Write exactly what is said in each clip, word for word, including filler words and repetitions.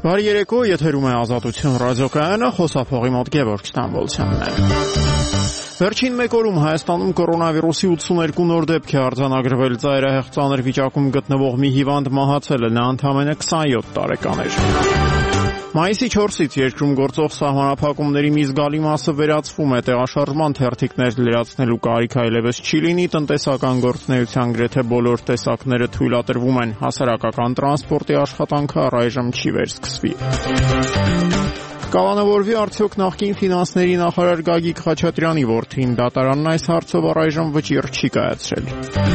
Բարի երեկո, եթերում է Ազատություն ռադիոկայանը, խոսափողի մոտ Գևորգ Ստամբոլցյանն է։ Վերջին մեկ օրում Հայաստանում կորոնավիրուսի ութսուներկու նոր դեպք է արձանագրվել, ծայրահեղ ծանր վիճակում գտնվող մի հիվանդ մահացել է, նա ընդամենը քսանյոթ տարեկան էր։ Մայիսի չորսից երկրում գործող սահմանափակումների մի զգալի մասը վերացվում է, տեղաշարժման թերթիկներ լրացնելու կարիք այլևս չի լինի, տնտեսական գործունեության գրեթե բոլոր տեսակները թույլատրվում են, հասարակական տրանսպորտի աշխատանքը առայժմ չի վերսկսվի։ Կալանավորվի արդյոք նախկին ֆինանսների նախարար Գագիկ Խաչատրյանի որդին, դատարանն այս հարցով առայժմ վճիռ չի կայացրել։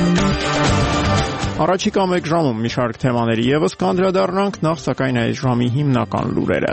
Առաջիկա մեկ ժամում մի շարք թեմաների ևս կանդրադառնանք, նախ սակայն այս ժամի հիմնական լուրերը։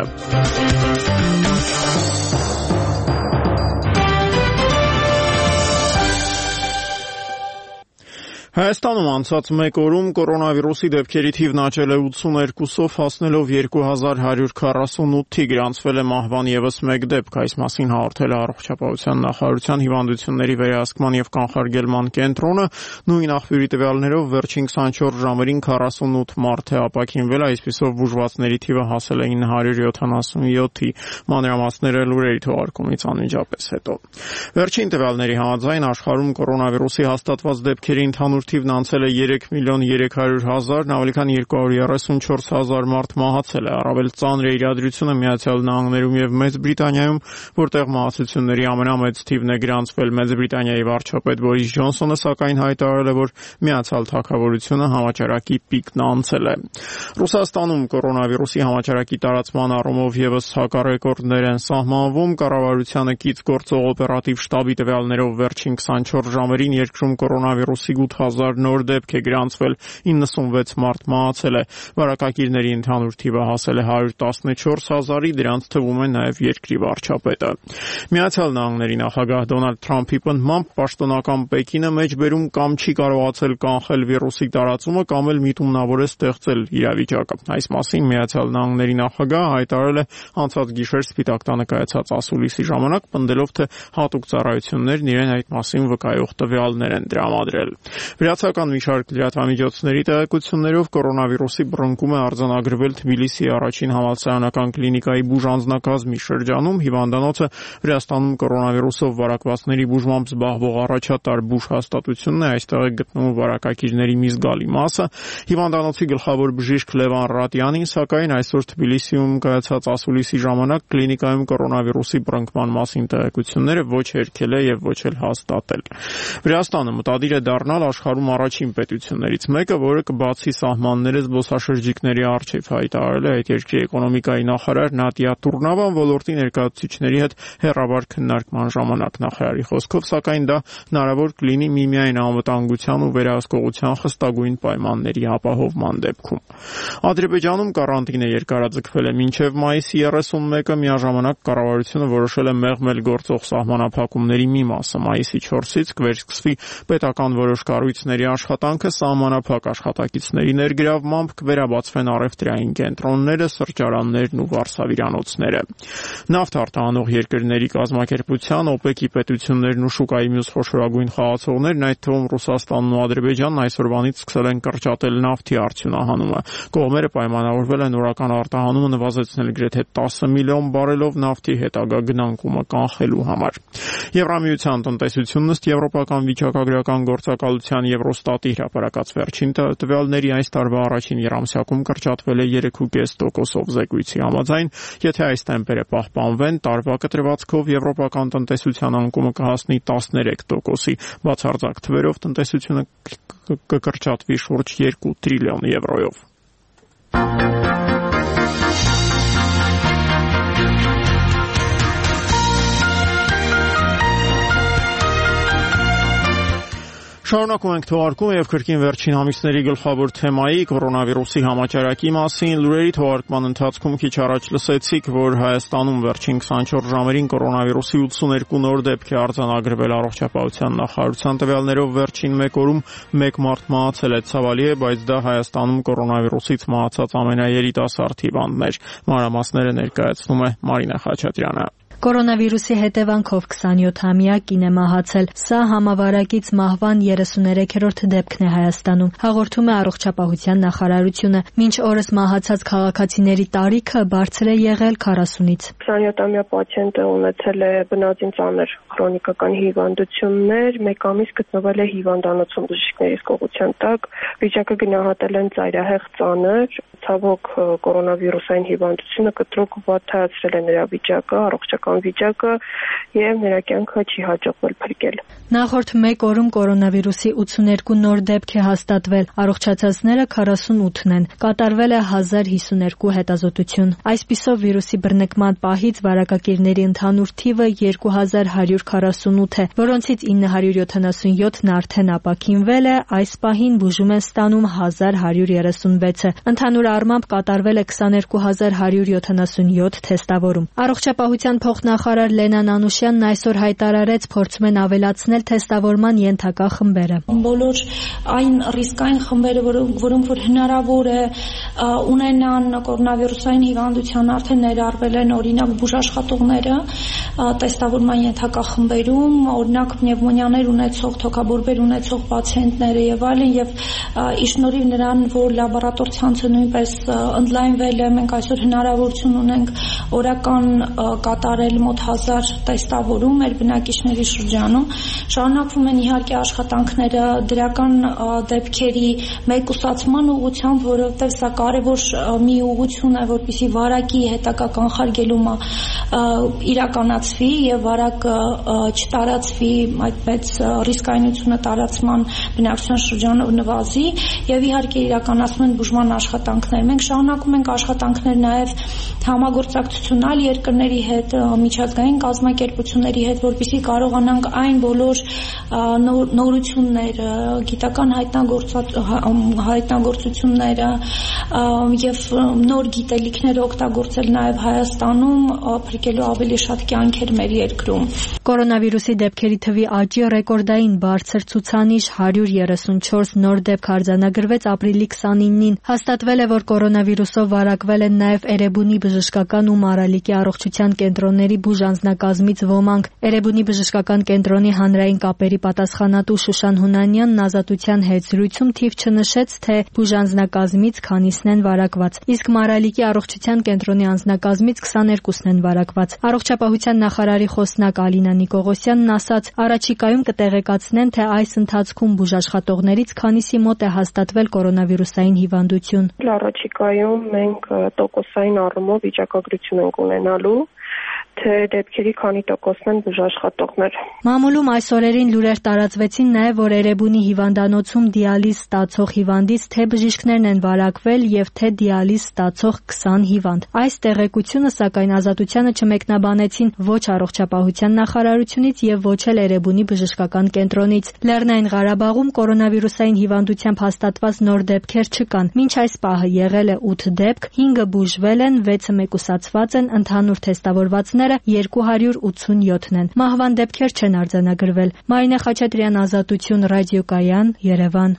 Հայաստանում անցած մեկ օրում կորոնավիրուսի դեպքերի թիվն աճել է ութսուներկուսով, հասնելով երկու հազար հարյուր քառասունութի, գրանցվել է մահվան ևս մեկ դեպք, այս մասին հաղորդել է Առողջապահության նախարարության հիվանդությունների վերահսկման և կանխարգելման կենտրոնը, նույն աղբյուրի տվյալներով վերջին քսանչորս ժամերին քառասունութ մարդ է ապաքինվել, այսպիսով բուժվածների թիվը հասել է ինը հարյուր յոթանասունյոթի, մանրամասները լուրերի թողարկումից անմիջապես հետո։ Վերջին տվյալների համաձայն աշխարհում կորոնավիրուսի հաստատված դեպքերի ընդհանուր թիվն անցել է երեք միլիոն երեք հարյուր հազար, ավելի քան երկու հարյուր երեսունչորս հազար մարդ մահացել է, առավել ծանր է իրադրությունը Միացյալ Նահանգներում և Մեծ Բրիտանիայում, որտեղ մահացությունների ամենամեծ թիվն է գրանցվել։ Մեծ Բրիտանիայի վարչապետ Բորիս Ջոնսոնը սակայն հայտարարել է, որ Միացյալ Թագավորությունը համաճարակի պիկն անցել է։ Ռուսաստանում կորոնավիրուսի համաճարակի տարածման առումով ևս հակառեկորդներ են սահմանվում, կառավարությանը կից գործող օպերատիվ շտաբի տվյալներով վերջին քսանչորս ժամերին երկրում կորոնավիրուսի ութ հազար նոր դեպք է գրանցվել, իննսունվեց մարդ մահացել է, վարակագիրների ընդհանուր թիվը հասել է հարյուր տասնչորս հազարի, դրանց թվում է նաև երկրի վարչապետը։ Միացյալ Նահանգների նախագահ Դոնալդ Թրամփի պնդմամբ պաշտոնական Պեկինը մեջբերում կամ չի կարողացել կանխել վիրուսի տարածումը, կամ էլ միտումնավոր է ստեղծել իրավիճակը։ Այս մասին Միացյալ Նահանգների նախագահը հայտարարել է անցած գիշեր Սպիտակ տանը կայացած ասուլիսի ժամանակ, պնդելով, թե հատուկ ծառայություններն իրեն այդ մասին վկայող տվյալներ են տրամադրել։ Վրացական մի շարք լրատվամիջոցների տեղեկություններով կորոնավիրուսի բռնկում է արձանագրվել Թբիլիսիի առաջին համալսարանական կլինիկայի բուժանձնակազմի շրջանում, հիվանդանոցը Վրաստանում կորոնավիրուսով վարակվածների բուժմամբ զբաղվող առաջատար բուժ հաստատությունն է, այստեղ է գտնվում վարակագիրների մի զգալի մասը։ Հիվանդանոցի գլխավոր բժիշկ Լևան Ռատյանին, սակայն այսօր Թբիլիսիում կայացած ասուլիսի ժամանակ կլինիկայում կորոնավիրուսի բռնկման մասին տեղեկությունները ոչ հերքել է եւ ոչ էլ հաստատել։ Վրաստանը մտադիր է դառնալ աշխարհում առաջին պետություններից մեկը, որը կբացի սահմանները զբոսաշրջիկների առջև, հայտարարել է այդ երկրի էկոնոմիկայի նախարար Նատիա Տուրնավան ոլորտի ներկայացուցիչների հետ հեռավար քննարկման ժամանակ։ Նախարարի խոսքով, սակայն դա հնարավոր կլինի միմիայն անվտանգության ու վերահսկողության խստագույն պայմանների ապահովման դեպքում։ Ադրբեջանում կարանտինը երկարաձգվել է մինչև մայիսի երեսունմեկը, միաժամանակ կառավարությունը որոշել է մեղմել գործող սահմանափակումների մի մասը։ Մայիսի չորսից կվերսկսվի պետական որոշ կառույցների աշխատանքը, սահմանափակ աշխատակիցների ներգրավմամբ կվերաբացվեն առևտրային կենտրոնները, սրճարաններն ու վարսավիրանոցները։ Նավթ արտահանող երկրների կազմակերպության օպեկի պետություններն ու շուկայի մյուս խոշորագույն խաղացողներն, այդ թվում Ռուսաստանն ու Ադրբեջանն այսօրվանից սկսել են կրճատել նավթի արդյունահանումը։ Կողմերը պայմանավորվել են օրական արտահանումը նվազեցնել գրեթե տասը միլիոն բարելով նավթի հետագա գնանկումը կանխելու համար։ Եվրամիության տնտեսությունն ըստ եվրոպական վիճակագրական գործակալության Եվրոստատի հրապարակած վերջին տվյալների այս տարվա առաջին եռամսյակում կրճատվել է երեք կόμμα պենս տոկոսով զեկույցի համաձայն, եթե այս տեմպերը պահպանվեն, տարվա կտրվածքով եվրոպական տնտեսության անկումը կհասնի տասներեք տոկոսի, բացարձակ թվերով տնտեսությունը կկրճատվի շուրջ երկու տրիլիոն եվրոյով։ Շարունակում ենք թողարկումը եւ կրկին վերջին ամիսների գլխավոր թեմայի կորոնավիրուսի համաճարակի մասին լուրերի թողարկման ընթացքում քիչ առաջ լսեցիք, որ Հայաստանում վերջին քսանչորս ժամերին կորոնավիրուսի ութսուներկու նոր դեպք է արձանագրվել Առողջապահության նախարարության տվյալներով վերջին մեկ օրում մեկ մարդ մահացել է, ցավալի է, բայց դա Հայաստանում կորոնավիրուսից մահացած ամենաերիտասարդ հիվանդն էր։ Մանրամասները ներկայացնում է Մարինա Խաչատրյանը։ Կորոնավիրուսի հետևանքով քսանյոթամյա կին է մահացել։ Սա համավարակից մահվան երեսուներեքերորդ դեպքն է Հայաստանում, հաղորդում է Առողջապահության նախարարությունը։ Մինչ օրս մահացած քաղաքացիների տարիքը բարձր է եղել քառասունից։ քսանյոթամյա պացիենտը ունեցել է բնածին ծանր քրոնիկական հիվանդություններ, մեկ ամիս գտնվել է հիվանդանոցում բժիշկների կողմության տակ, վիճակը գնահատել են ծայրահեղ ծանր, ցավոք կորոնավիրուսային հիվանդությունը կտրուկ վատթարացրել է նրա վիճակը, առողջական վիճակը եւ նրա կյանքը չի հաջողվել փրկել։ Նախորդ մեկ օրում կորոնավիրուսի ութսուներկու նոր դեպք է հաստատվել, առողջացածները քառասունութն են, կատարվել է հազար հիսուներկու հետազոտություն։ Այսպիսով վիրուսի բռնկման պահից վարակակիրների ընդհանուր թիվը երկու հազար հարյուր քառասունութ է, որոնցից ինը հարյուր յոթանասունյոթն արդեն ապաքինվել է, այս պահին բուժում են ստանում հազար հարյուր երեսունվեցը։ Ընդհանուր առմամբ կատարվել է քսաներկու հազար հարյուր յոթանասունյոթ թեստավորում։ Առողջապահության փոխնախարար Լենան Անուշյանն այսօր հայտարարեց, փորձում են ավելացնել թեստավորման ենթակա խմբերը։ Բոլոր այն ռիսկային խմբերը, որոնք որ հնարավոր է ունենան կորոնավիրուսային հիվանդության, արդեն ներառվել են, օրինակ բուժաշխատողները տեստավորման ենթակա խմբերում, օրինակ պնևմոնիաներ ունեցող, թոքաբորբեր ունեցող պացիենտները եւ այլն, եւ ի շնորհիվ նրան, որ լաբորատոր ցանցը նույնպես ընդլայնվել է, մենք այսօր հնարավորություն ունենք օրական կատարել մոտ հազար տեստավորում մեր բնակիչների շրջանում։ Շարունակվում են իհարկե աշխատանքները դրական դեպքերի մեկուսացման ուղղությամբ, որովհետև սա կարևոր մի ուղղություն է, որպեսզի վարակի հետագա կանխարգելումը իրականացվի եւ վարակը չտարածվի, այդպես ռիսկայնությունը տարածման բնակչության շրջանով նվազի եւ իհարկե իրականացնում են բուժման աշխատանքներ։ Մենք շարունակում ենք աշխատանքներ նաեւ համագործակցություն այլ երկրների հետ, միջազգային կազմակերպությունների հետ, որպեսզի կարողանանք այն բոլոր նորությունները, գիտական հայտնագործությունները եւ նոր գիտելիքները օգտագործել նաեւ Հայաստանում, փրկելու ավելի շատ կյանքեր մեր երկրում։ Կորոնավիրուսի դեպքերի թվի աճի ռեկորդային բարձր ցուցանիշ հարյուր երեսունչորս նոր դեպք արձանագրվեց ապրիլի քսանինին։ Հաստատվել է, որ կորոնավիրուսով վարակվել են նաեւ Էրեբունի բժշկական ու Մարալիկի առողջության կենտրոնների բուժանձնակազմից ոմանք։ Էրեբունի բժշկական կենտրոնի հանրային կապերի պատասխանատու Շուշան Հունանյանն ազատության հետ զրույցում թիվ չնշեց, թե բուժանձնակազմից քանիսն են վարակված, իսկ Մարալիկի առողջության կենտրոնի անձնակազմից քսաներկուսն են վարակված։ Առողջապահության նախարարի խոսնակ Ալինա Նիկողոսյանն ասաց, առաջիկայում կտեղեկացնեն, թե այս ընթացքում բուժաշխատողներից քանիսի մոտ է հաստատվել կորոնավիրուսային հիվանդություն։ Առաջիկայում մենք տոկոսային առումով վիճակագրություն ենք ունենալու, թե դեպքերի քանի տոկոսն են բուժաշխատողներ։ Մամուլում այս օրերին լուրեր տարածվեցին նաև, որ Էրեբունի հիվանդանոցում դիալիզ ստացող հիվանդից թե բժիշկներն են վարակվել եւ թե դիալիզ ստացող քսան հիվանդ։ Այս տեղեկությունը սակայն ազատությանը չմեկնաբանեցին ոչ առողջապահության նախարարությունից եւ ոչ էլ Էրեբունի բժշկական կենտրոնից։ Լեռնային Ղարաբաղում կորոնավիրուսային հիվանդությամբ հաստատված նոր դեպքեր չկան։ Մինչ այս պահը եղել է ութ դեպք, հինգը բուժվել են, վեցը մեկուսացված են, ընդհանուր թեստավորվածները երկու հարյուր ութսունյոթն են։ Մահվան դեպքեր չեն արձանագրվել։ Մարինե Խաչատրյան, Ազատություն, Ռադիոկայան, Երևան։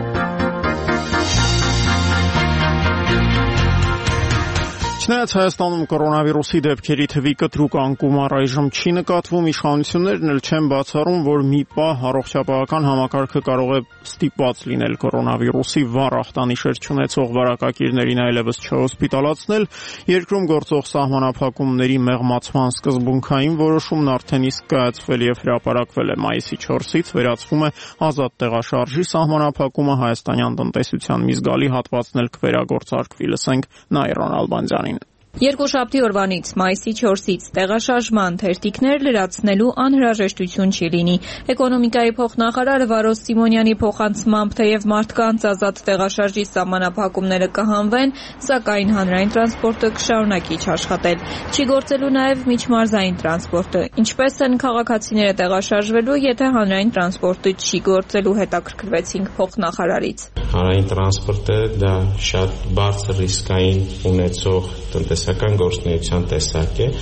Չնայած Հայաստանում կորոնավիրուսի դեպքերի թվի կտրուկ անկում առայժմ չի նկատվում, իշխանություններն էլ չեն բացառում, որ մի պահ առողջապահական համակարգը կարող է ստիպված լինել կորոնավիրուսի վառ ախտանիշեր չունեցող վարակակիրներին այլևս չհոսպիտալացնել։ Երկրում գործող սահմանափակումների մեղմացման սկզբունքային որոշումն արդեն իսկ կայացվել եւ հրապարակվել է մայիսի չորսից, վերացվում է ազատ տեղաշարժի սահմանափակումը, հայաստանյան տնտեսության մի զգալի հատվածն էլ կվերագործարկվի։ Լսենք Նայիրոն Ալբանդյանին։ Երկուշաբթի օրվանից մայիսի չորսից տեղաշարժման թերթիկներ լրացնելու անհրաժեշտություն չի լինի։ Էկոնոմիկայի փոխնախարար Վարոս Սիմոնյանի փոխանցմամբ, թեև մարդկանց ազատ տեղաշարժի սահմանափակումները կհանվեն, սակայն հանրային տրանսպորտը կշարունակի աշխատել։ Չի գործելու նաև միջմարզային տրանսպորտը։ Ինչպես են քաղաքացիները տեղաշարժվելու, եթե հանրային տրանսպորտը չի գործելու, հետաքրքրվեցինք փոխնախարարից։ Հանրային տրանսպորտը դա շատ բարձր ռիսկային ունեցող տնտեսական գործունեության տեսակ է,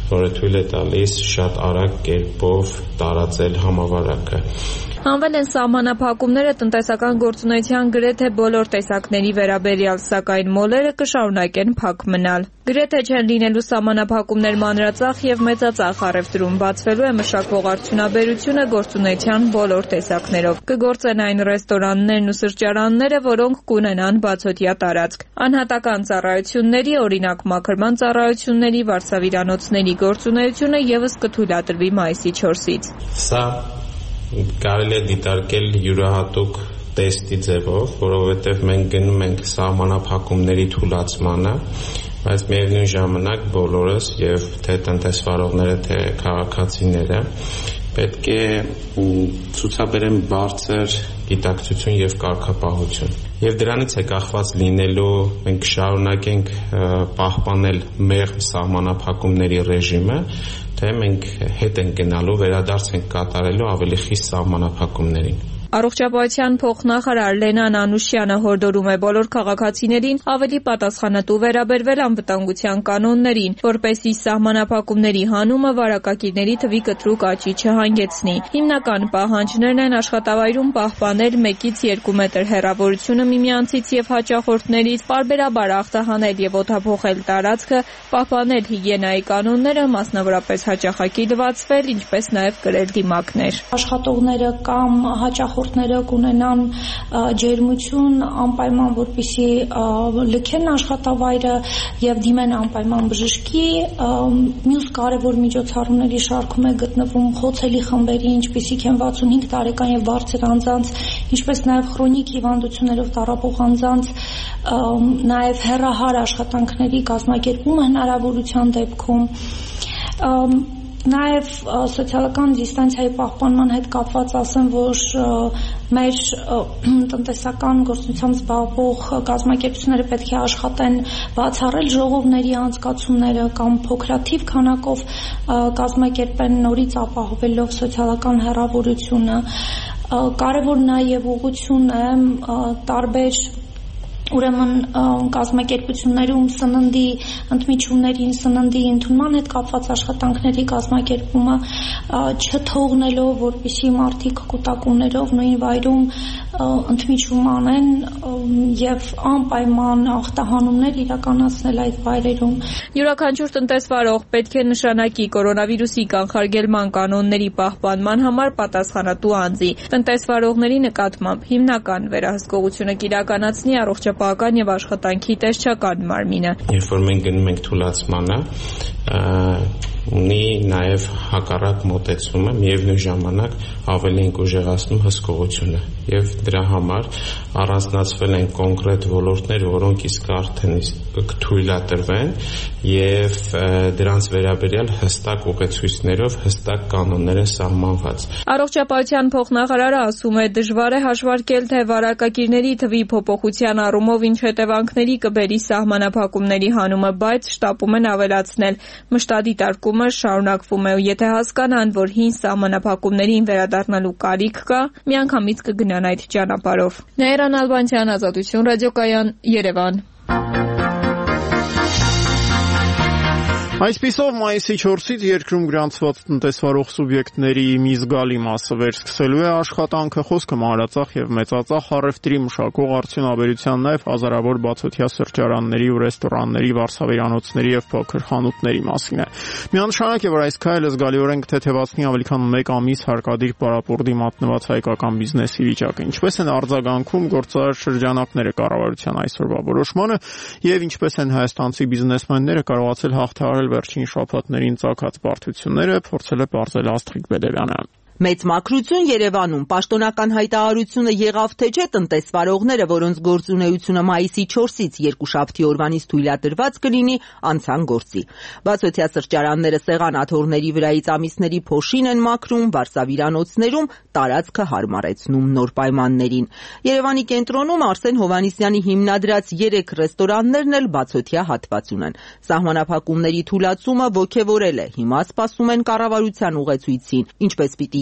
որը թույլ է տալիս շատ արագ կերպով տարածել համավարակը։ Հանվել են սահմանափակումները տնտեսական գործունեության գրեթե բոլոր տեսակների վերաբերյալ, սակայն մոլերը կշարունակեն փակ մնալ։ Գրեթե չեն լինելու սահմանափակումներ մանրածախ եւ մեծածախ առևտրում, բացվելու է մշակվող արդյունաբերությունը գործունեության բոլոր տեսակներով։ Կգործեն այն ռեստորաններն ու սրճարանները, որոնք կունենան բացօթյա տարածք։ Անհատական ծառայությունների, օրինակ մաքրման ծառայությունների, վարսավիրանոցների գործունեությունը եւս կթույլատրվի մայիսի չորսից։ Սա կարելի է դիտարկել յուրահատուկ տեստի ձևով, որովհետև մենք գնում ենք սահմանափակումների թուլացմանը, բայց միևնույն ժամանակ բոլորս եւ թե տնտեսվարողները, թե քաղաքացիները պետք է ցուցաբերեն բարձր գիտակցություն եւ կարգապահություն։ Եվ դրանից է կախված լինելու մենք շարունակենք պահպանել մեր սահմանափակումների ռեժիմը, թե մենք հետ ենք գնալու, վերադարձ ենք կատարելու ավելի խիստ սահմանափակումներին։ Առողջապահության փոխնախարար Լենան Անուշյանը հորդորում է բոլոր քաղաքացիներին ավելի պատասխանատու վերաբերվել անվտանգության կանոններին, որպեսզի սահմանափակումների հանումը վարակագիրների թվի կտրուկ աճի չհանգեցնի։ Հիմնական պահանջներն են աշխատավայրում պահպանել մեկից երկու մետր հեռավորությունը միմյանցից եւ հաճախորդներից, պարբերաբար ախտահանել եւ օդափոխել տարածքը, պահպանել հիգիենայի կանոնները, մասնավորապես հաճախակի լվացվել, ինչպես նաեւ կրել դիմակներ։ Աշխատողները կամ հաճախ Որդները կունենան ջերմություն անպայման, որպեսզի լքեն աշխատավայրը եւ դիմեն անպայման բժշկի։ Մյուս կարևոր միջոցառումների շարքում է գտնվում խոցելի խմբերի, ինչպիսիք են վաթսունհինգ տարեկան եւ բարձր անձանց, ինչպես նաեւ քրոնիկ հիվանդություններով տառապող անձանց, նաեւ հեռահար աշխատանքների կազմակերպումը հնարավորության դեպքում։ Նաև սոցիալական դիստանցիայի պահպանման հետ կապված ասեմ, որ մեր տնտեսական գործունեությամբ զբաղվող կազմակերպությունները պետք է աշխատեն բացառել ժողովների անցկացումները կամ փոքրաթիվ քանակով կազմակերպեն, նորից ապահովելով սոցիալական հեռավորությունը։ Կարևոր նաև ուղղություն է տարբեր Ուրեմն կազմակերպություններում սննդի ընդմիջումներին, սննդի ընդունման հետ կապված աշխատանքների կազմակերպումը չթողնելով, որպեսզի մարդիկ կուտակումներով նույն վայրում ընդմիջում անեն եւ անպայման ախտահանումներ իրականացնել այդ վայրերում։ Յուրաքանչյուր տնտեսվարող պետք է նշանակի կորոնավիրուսի կանխարգելման կանոնների պահպանման համար պատասխանատու անձի։ Տնտեսվարողների նկատմամբ հիմնական վերահսկողությունը կիրականացնի առողջապահական եւ աշխատանքի տեսչական մարմինը։ Երբ որ մենք գնում ենք թուլացմանը, ունի նաև հակառակ մոտեցումը, միևնույն ժամանակ ավելի ենք ուժեղացնում հսկողությունը եւ դրա համար առանձնացվել են կոնկրետ ոլորտներ, որոնք իսկ արդեն կթույլատրվեն եւ դրանց վերաբերյալ հստակ ուղեցույցներով, հստակ կանոններ են սահմանված։ Առողջապահության փոխնախարարը ասում է, դժվար է հաշվարկել, թե վարակագիրների թվի փոփոխության առումով ինչ հետևանքների կբերի սահմանափակումների հանումը, բայց շտապում են ավելացնել մշտադիտարկումը շարունակվում է ու եթե հասկանան, որ հին սահմանափակումներին վերադառնալու կարիք կա, միանգամից կգնան այդ ճանապարհով։ Նաիրա Նալբանդյան, Ազատություն ռադիոկայան, Երևան։ Այսպիսով մայիսի չորսից երկրում գրանցված տնտեսվարող սուբյեկտների մի զգալի մասը վերսկսելու է աշխատանքը, խոսքը մանրածախ եւ մեծածախ առևտրի, մշակող արդյունաբերության, նաեւ հազարավոր բացօթյա սրճարանների ու ռեստորանների, վարսավիրանոցների եւ փոքր խանութների մասին է։ Միանշանակ է, որ այս քայլը զգալիորեն կթեթևացնի ավելի քան մեկ ամիս հարկադիր պարապորտի մատնված հայկական բիզնեսի վիճակը։ Ինչպես են արձագանքում գործարար շրջանակները կառավարության այսօրվա որոշմանը եւ ինչպես են հայաստանցի բիզնեսմենները կարողացել հաղթահարել վերջին շաբաթներին ծագած բարդությունները, փորձել է պարզել Աստղիկ Բեդևյանը։ Մեծ մաքրություն Երևանում պաշտոնական հայտարարությունը եղավ թե չէ տնտեսվարողները, որոնց գործունեությունը մայիսի չորսից երկուշաբթի օրվանից թույլատրված կլինի, անցան գործի։ Բացօթյա սրճարանները սեղանաթոռների վրայից ամիսների փոշին են մաքրում, վարսավիրանոցներում տարածքը հարմարեցնում նոր պայմաններին։ Երևանի կենտրոնում Արսեն Հովհաննիսյանի հիմնադրած երեք ռեստորաններն էլ բացօթյա հատված ունեն։ Սահմանափակումների թուլացումը ոգևորել է, հիմա սպասում են կառավարության ուղեցույցին, ինչպես պիտի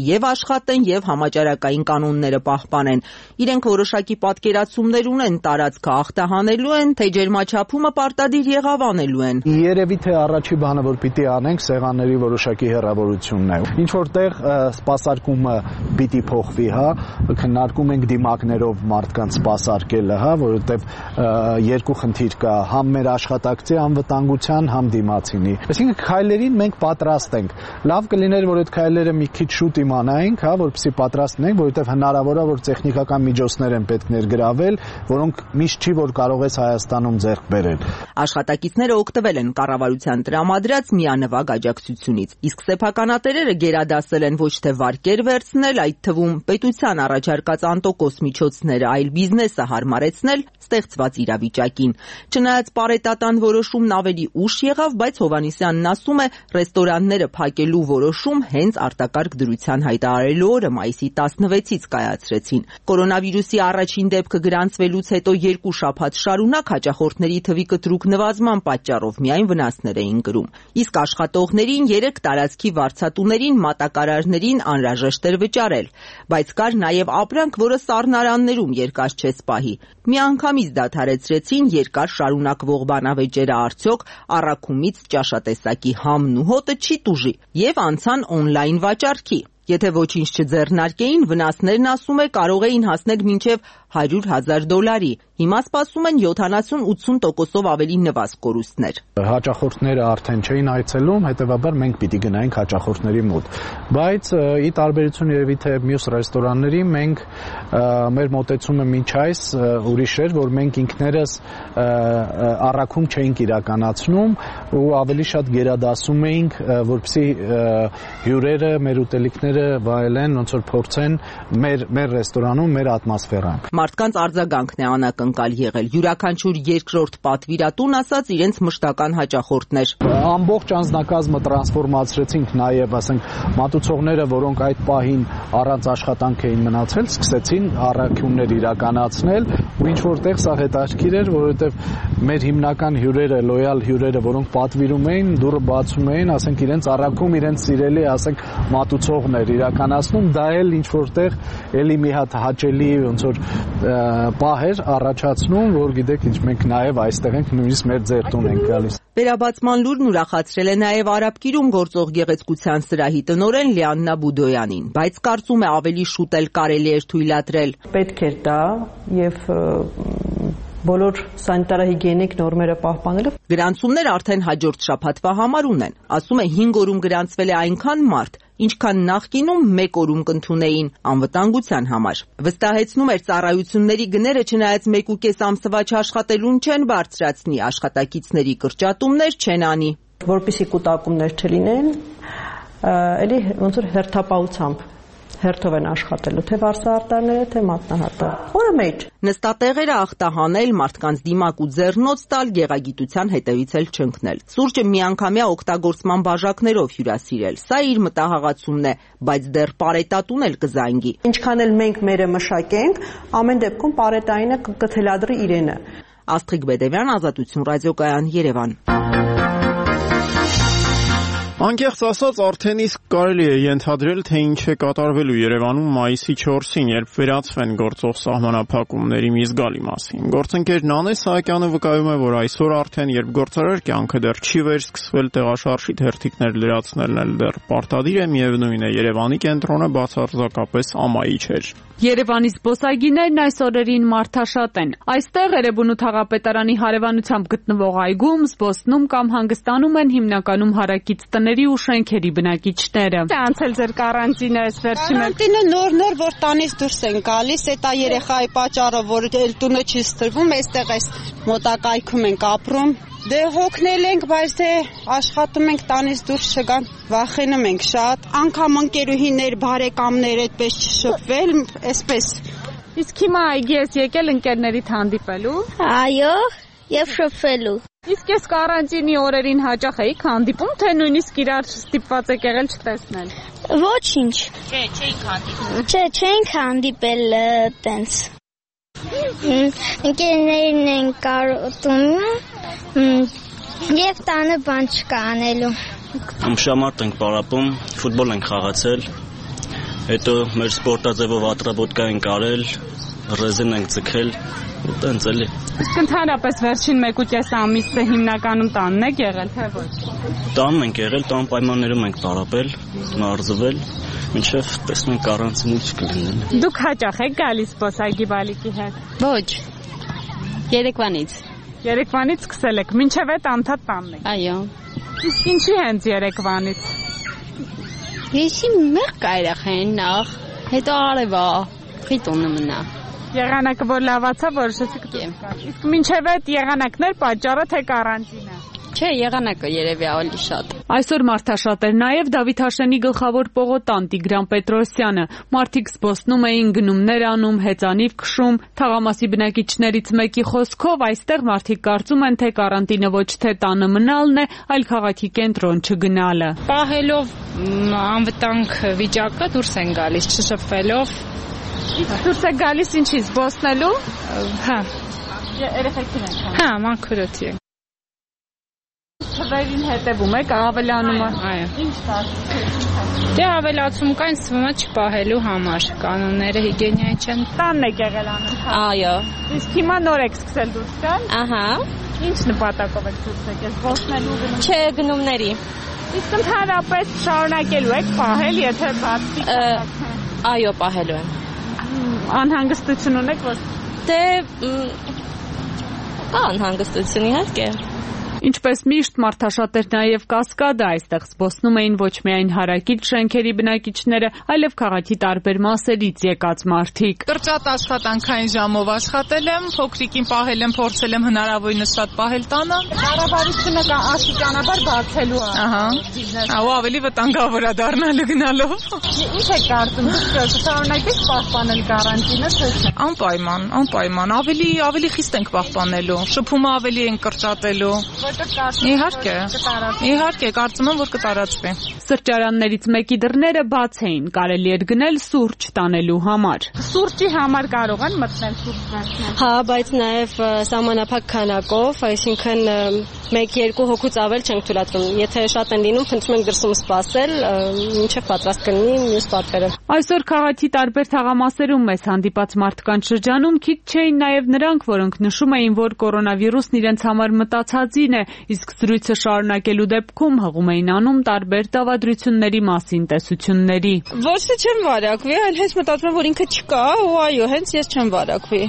եւ աշխատեն եւ համաճարակային կանոնները պահպանեն։ Իրենք որոշակի պատկերացումներ ունեն, տարածքը ախտահանելու են, թե ջերմաչափումը պարտադիր եղավ անելու են։ Երևի թե առաջի բանը, որ պիտի անենք, սեղանների որոշակի հեռավորությունն է։ Ինչ որտեղ սպասարկումը պիտի փոխվի, հա, քննարկում ենք դիմակներով մարդկանց սպասարկելը, հա, որովհետեւ երկու խնդիր կա, համ մեր աշխատակցի անվտանգության, համ դիմացինի։ Այսինքն քայլերին մենք պատրաստ ենք։ Լավ կլիներ, որ այդ քայլերը մի քիչ շուտ իմանայինք, հա, որպեսզի պատրաստ լինենք, որովհետև հնարավոր է, որ տեխնիկական միջոցներ են պետք ներգրավել, որոնք միշտ չի, որ կարող ես Հայաստանում ձեռք բերել։ Աշխատակիցները օգտվել են կառավարության տրամադրած միանվագ աջակցությունից, իսկ սեփականատերերը գերադասել են ոչ թե վարկեր վերցնել, այդ թվում պետության առաջարկած անտոկոս միջոցները, այլ բիզնեսը հարմարեցնել ստեղծված իրավիճակին։ Չնայած պարետատան որոշումն ավելի ուշ եղավ, բայց Հովհաննիսյանն ասում է, ռեստորանները փակելու որոշում հենց արտակարգ դրության հայտարարելու օրը մայիսի տասնվեցից կայացրեցին։ Կորոնավիրուսի առաջին դեպքը գրանցվելուց հետո երկու շաբաթ շարունակ հաճախորդների թվի կտրուկ նվազման պատճառով միայն վնասներ էին կրում։ Իսկ աշխատողներին, երեք տարածքի վարձատուներին, մատակարարներին անհրաժեշտ էր վճարել, բայց կար նաև ապրանք, որը սառնարաններում երկար չես պահի։ Միանգամից դադարեցրեցին երկար շարունակվող բանավեճերը, արդյոք առաքումից ճաշատեսակի համն ու հոտը չի տուժի, եւ անցան օնլայն վաճառքի։ Եթե ոչինչ չձեռնարկեին, վնասներն, ասում է, կարող էին հասնել մինչև հարյուր հազար դոլարի։ Հիմա սպասում են յոթանասուն-ութսուն տոկոսով ավելի նվազ կորուստներ։ Հաճախորդները արդեն չէին այցելում, հետևաբար մենք պիտի գնայինք հաճախորդների մոտ։ Բայց ի տարբերություն երևի թե մյուս ռեստորանների, մենք մեր մոտեցումը մինչ այս ուրիշ էր, որ մենք ինքներս առաքում չէինք իրականացնում ու ավելի շատ գերադասում էինք, որպեսզի հյուրերը, մեր ուտելիքները վայելեն, ոնց որ փորձեն մեր մեր ռեստորանում մեր ատմոսֆերան։ Մարդկանց արձագանքն է անակնկալ եղել։ Յուրաքանչյուր երկրորդ պատվիրատուն ասաց իրենց մշտական հաճախորդներ։ Ամբողջ անձնակազմը տրանսֆորմացրեցինք, նաև, ասենք, մատուցողները, որոնք այդ պահին առանց աշխատանք էին մնացել, սկսեցին առաքումներ իրականացնել, ու ինչ որտեղ սա հետաքրքիր էր, որովհետև մեր հիմնական հյուրերը, լոյալ հյուրերը, որոնք պատվիրում էին, դուռը բացում էին, ասենք, իրենց առաքում, իրենց սիրելի, ասենք, մատուցողներ իրականացնում, դա էլ ինչ որտեղ էլի մի հատ հաճելի ոնց որ պահ էր առաջացնում, որ գիտեք, ինչ մենք նաև այստեղ ենք, նույնիսկ մեր ձեռտուն ենք գալիս։ Վերաբացման լուրն ուրախացրել է նաև Արաբկիրում գործող գեղեցկության սրահի տնօրեն Լիաննա Բուդոյանին, բայց կարծում է ավելի շուտ էլ կարելի էր թույլատրել։ Պետք էր դա եւ բոլոր սանիտարահիգիենիկ նորմերը պահպանելով։ Գրանցումներ արդեն հաջորդ շաբաթվա համար ունեն։ Ասում է հինգ օրում գրանցվել է այնքան մարդ, ինչքան նախկինում մեկ օրում կընդունեին անվտանգության համար։ Վստահեցնում էր, ծառայությունների գները չնայած մեկ ու կես ամսվա չաշխատելուն չեն բարձրացնի, աշխատակիցների կրճատումներ չեն անի։ Որպեսզի կուտակումներ չլինեն, էլի ոնց որ հերթապահությամբ հերթով են աշխատելու, թե վարսահարդարները, թե մատնահարդարները։ Օրը մեջ։ Նստատեղերը ախտահանել, մարդկանց դիմակ ու ձեռնոց տալ, գեղագիտության հետևից էլ չընկնել։ Սուրճը միանգամյա օգտագործման բաժակներով հյուրասիրել։ Սա իր մտահղացումն է, բայց դեռ պարետատուն էլ կզանգի։ Ինչքան էլ մենք մերը մշակենք, ամեն դեպքում պարետայինը կթելադրի իրենը։ Աստղիկ Բեդևյան, Ազատություն ռադիոկայան, Երևան։ Անկեղծ ասած, արդեն իսկ կարելի է ենթադրել, թե ինչ է կատարվելու Երևանում մայիսի չորսին, երբ վերացվեն գործող սահմանափակումների մի զգալի մասին։ Գործընկեր Նանե Սահակյանը վկայում է, որ այսօր արդեն, երբ գործարար կյանքը դեռ չի վերսկսվել, տեղաշարժի թերթիկներ լրացնելն էլ դեռ պարտադիր է, միևնույն է, Երևանի կենտրոնը բացարձակապես ամայի չէր։ Երևանի զբոսայգիներն այս օրերին մարդաշատ են։ Այստեղ Էրեբունու թաղապետարանի հարևանությամբ գտնվող այգում զբոսնում կամ հանգստանում են հիմնականում հարակից տների ու շենքերի բնակիչները։ Անցել ձեր կարանտինը այս վերջին կարանտինը նոր-նոր որ տանից դուրս են գալիս, այդ երեխայի պատճառով, որ էլ տունը չի ստրվում, այստեղ այս մոտակայքում ենք ապրում։ Դե հոգնել ենք, բայց դե աշխատում ենք տանից դուրս չգան, վախենում ենք շատ։ Անգամ ընկերուհիներ, բարեկամներ այդպես չշփվել, այսպես։ Իսկ հիմա ես եկել ընկերներիդ հանդիպելու։ Այո, եւ շփվելու։ Իսկ ես կարանտինի օրերին հաճախ էի հանդիպում, թե նույնիսկ իրար ստիպված եք եղել չտեսնել։ Ոչինչ։ Չէ, չէինք հանդիպել։ Չէ, չէինք հանդիպել տենց։ Ընկերներն են կարոտում եւ տանը բան չկա անելու։ Ամշամարտ ենք պարապում, ֆուտբոլ ենք խաղացել, հետո մեր սպորտաձևով ատրաբոտկա ենք արել, ռեզին ենք ձգել, ու տենց էլի։ Իսկ ընդհանրապես վերջին մեկ ու կես ամիսը հիմնականում տանն եք եղել, թե ոչ։ Տանն ենք եղել, տան պայմաններում ենք տարապել, մարզվել, մինչև տեսնում ենք առանցին ինչ կլինել։ Դուք հաճախ եք գալիս զբոսայգի բալիկի հետ։ Ոչ։ Երեկվանից։ Երեկվանից սկսել եք, մինչև այդ անդադ տանն եք։ Այո։ Իսկ ինչի հենց երեկվանից։ Եսի մեղ կա երախեն նախ, հետո արևա, խիտոնը մնա։ Եղանակը որ լավացա, որոշեցիք դուք գալ։ Իսկ մինչև այդ եղանակներ պատճառը թե կարանտինը։ Չէ, եղանակը երևի ավելի շատ։ Այսօր մարդաշատ էր նաև Դավիթ Հաշենի գլխավոր պողոտան Տիգրան Պետրոսյանը։ Մարդիկ զբոսնում էին, գնումներ անում, հեծանիվ քշում։ Թաղամասի բնակիչներից մեկի խոսքով այստեղ մարդիկ կարծում են, թե կարանտինը ոչ թե տանը մնալն է, այլ քաղաքի կենտրոն չգնալը։ Պահելով անվտանգ վիճակը դուրս են գալիս, չշփվելով։ Դուրս եք գալիս ինչի, զբոսնելու։ Հա։ Երեխեքին եք հա։ Հա, մանկրոթի ենք։ Թվերին հետևում եք, ավելանում է։ Այո։ Ինչ կա։ Դե ավելացում կա, ինձ թվում է չպահելու համար։ Կանոնները հիգիենայի չեն։ Տանն եք եղել անընդհատ։ Այո։ Իսկ հիմա նոր եք սկսել դուրս գալ։ Ահա։ Ինչ նպատակով եք դուրս եկել, զբոսնելու գնում։ Չէ, գնումների։ Իսկ ընդհանրապես շարունակելու եք պահել, եթե բացի։ Այո, պահելու եմ։ Անհանգստություն ունեք, որ դե կա անհանգստություն իհարկե։ Ինչպես միշտ մարդաշատ էր նաև Կասկադը, այստեղ զբոսնում էին ոչ միայն հարակից շենքերի բնակիչները, այլև քաղաքի տարբեր մասերից եկած մարդիկ։ Կրճատ աշխատանքային ժամով աշխատել եմ, փոքրիկին պահել եմ, փորձել եմ հնարավորինս շատ պահել տանը։ Կառավարությունը կա աստիճանաբար բացելու է։ Ահա։ Ահա ավելի վտանգավոր է դառնալու գնալով։ Ինչ եք կարծում, դուք շարունակեք պահպանել կարանտինը, թե չէ։ Անպայման, անպայման, ավելի ավելի խիստ ենք պահպանելու, շփումը ավելի ենք կրճատելու։ Իհարկե, իհարկե, կարծում եմ, որ կտարածվի։ Սրճարաններից մեկի դռները բաց էին, կարելի էր գնել սուրճ տանելու համար։ Սուրճի համար կարող են մտնել սուրճ վերցնել։ Հա, բայց նաև սահմանափակ քանակով, այսինքն մեկ-երկու հոգուց ավել չենք թույլատրում։ Եթե շատ են լինում, խնդրում ենք դրսում սպասել, մինչև պատրաստ կլինի մյուս պատվերը։ Այսօր քաղաքի տարբեր թաղամասերում մեզ հանդիպած մարդկանց շրջանում քիչ չէին նաև նրանք, որոնք նշում էին, որ կորոնավիրուսն իրենց համար մտածածին է, իսկ զրույցը շարունակելու դեպքում հղում էին անում տարբեր դավադրությունների մասին տեսությունների։ Ոչ թե չեմ վարակվի, այլ հենց մտածում եմ, որ ինքը չկա, ու այո, հենց ես չեմ վարակվի։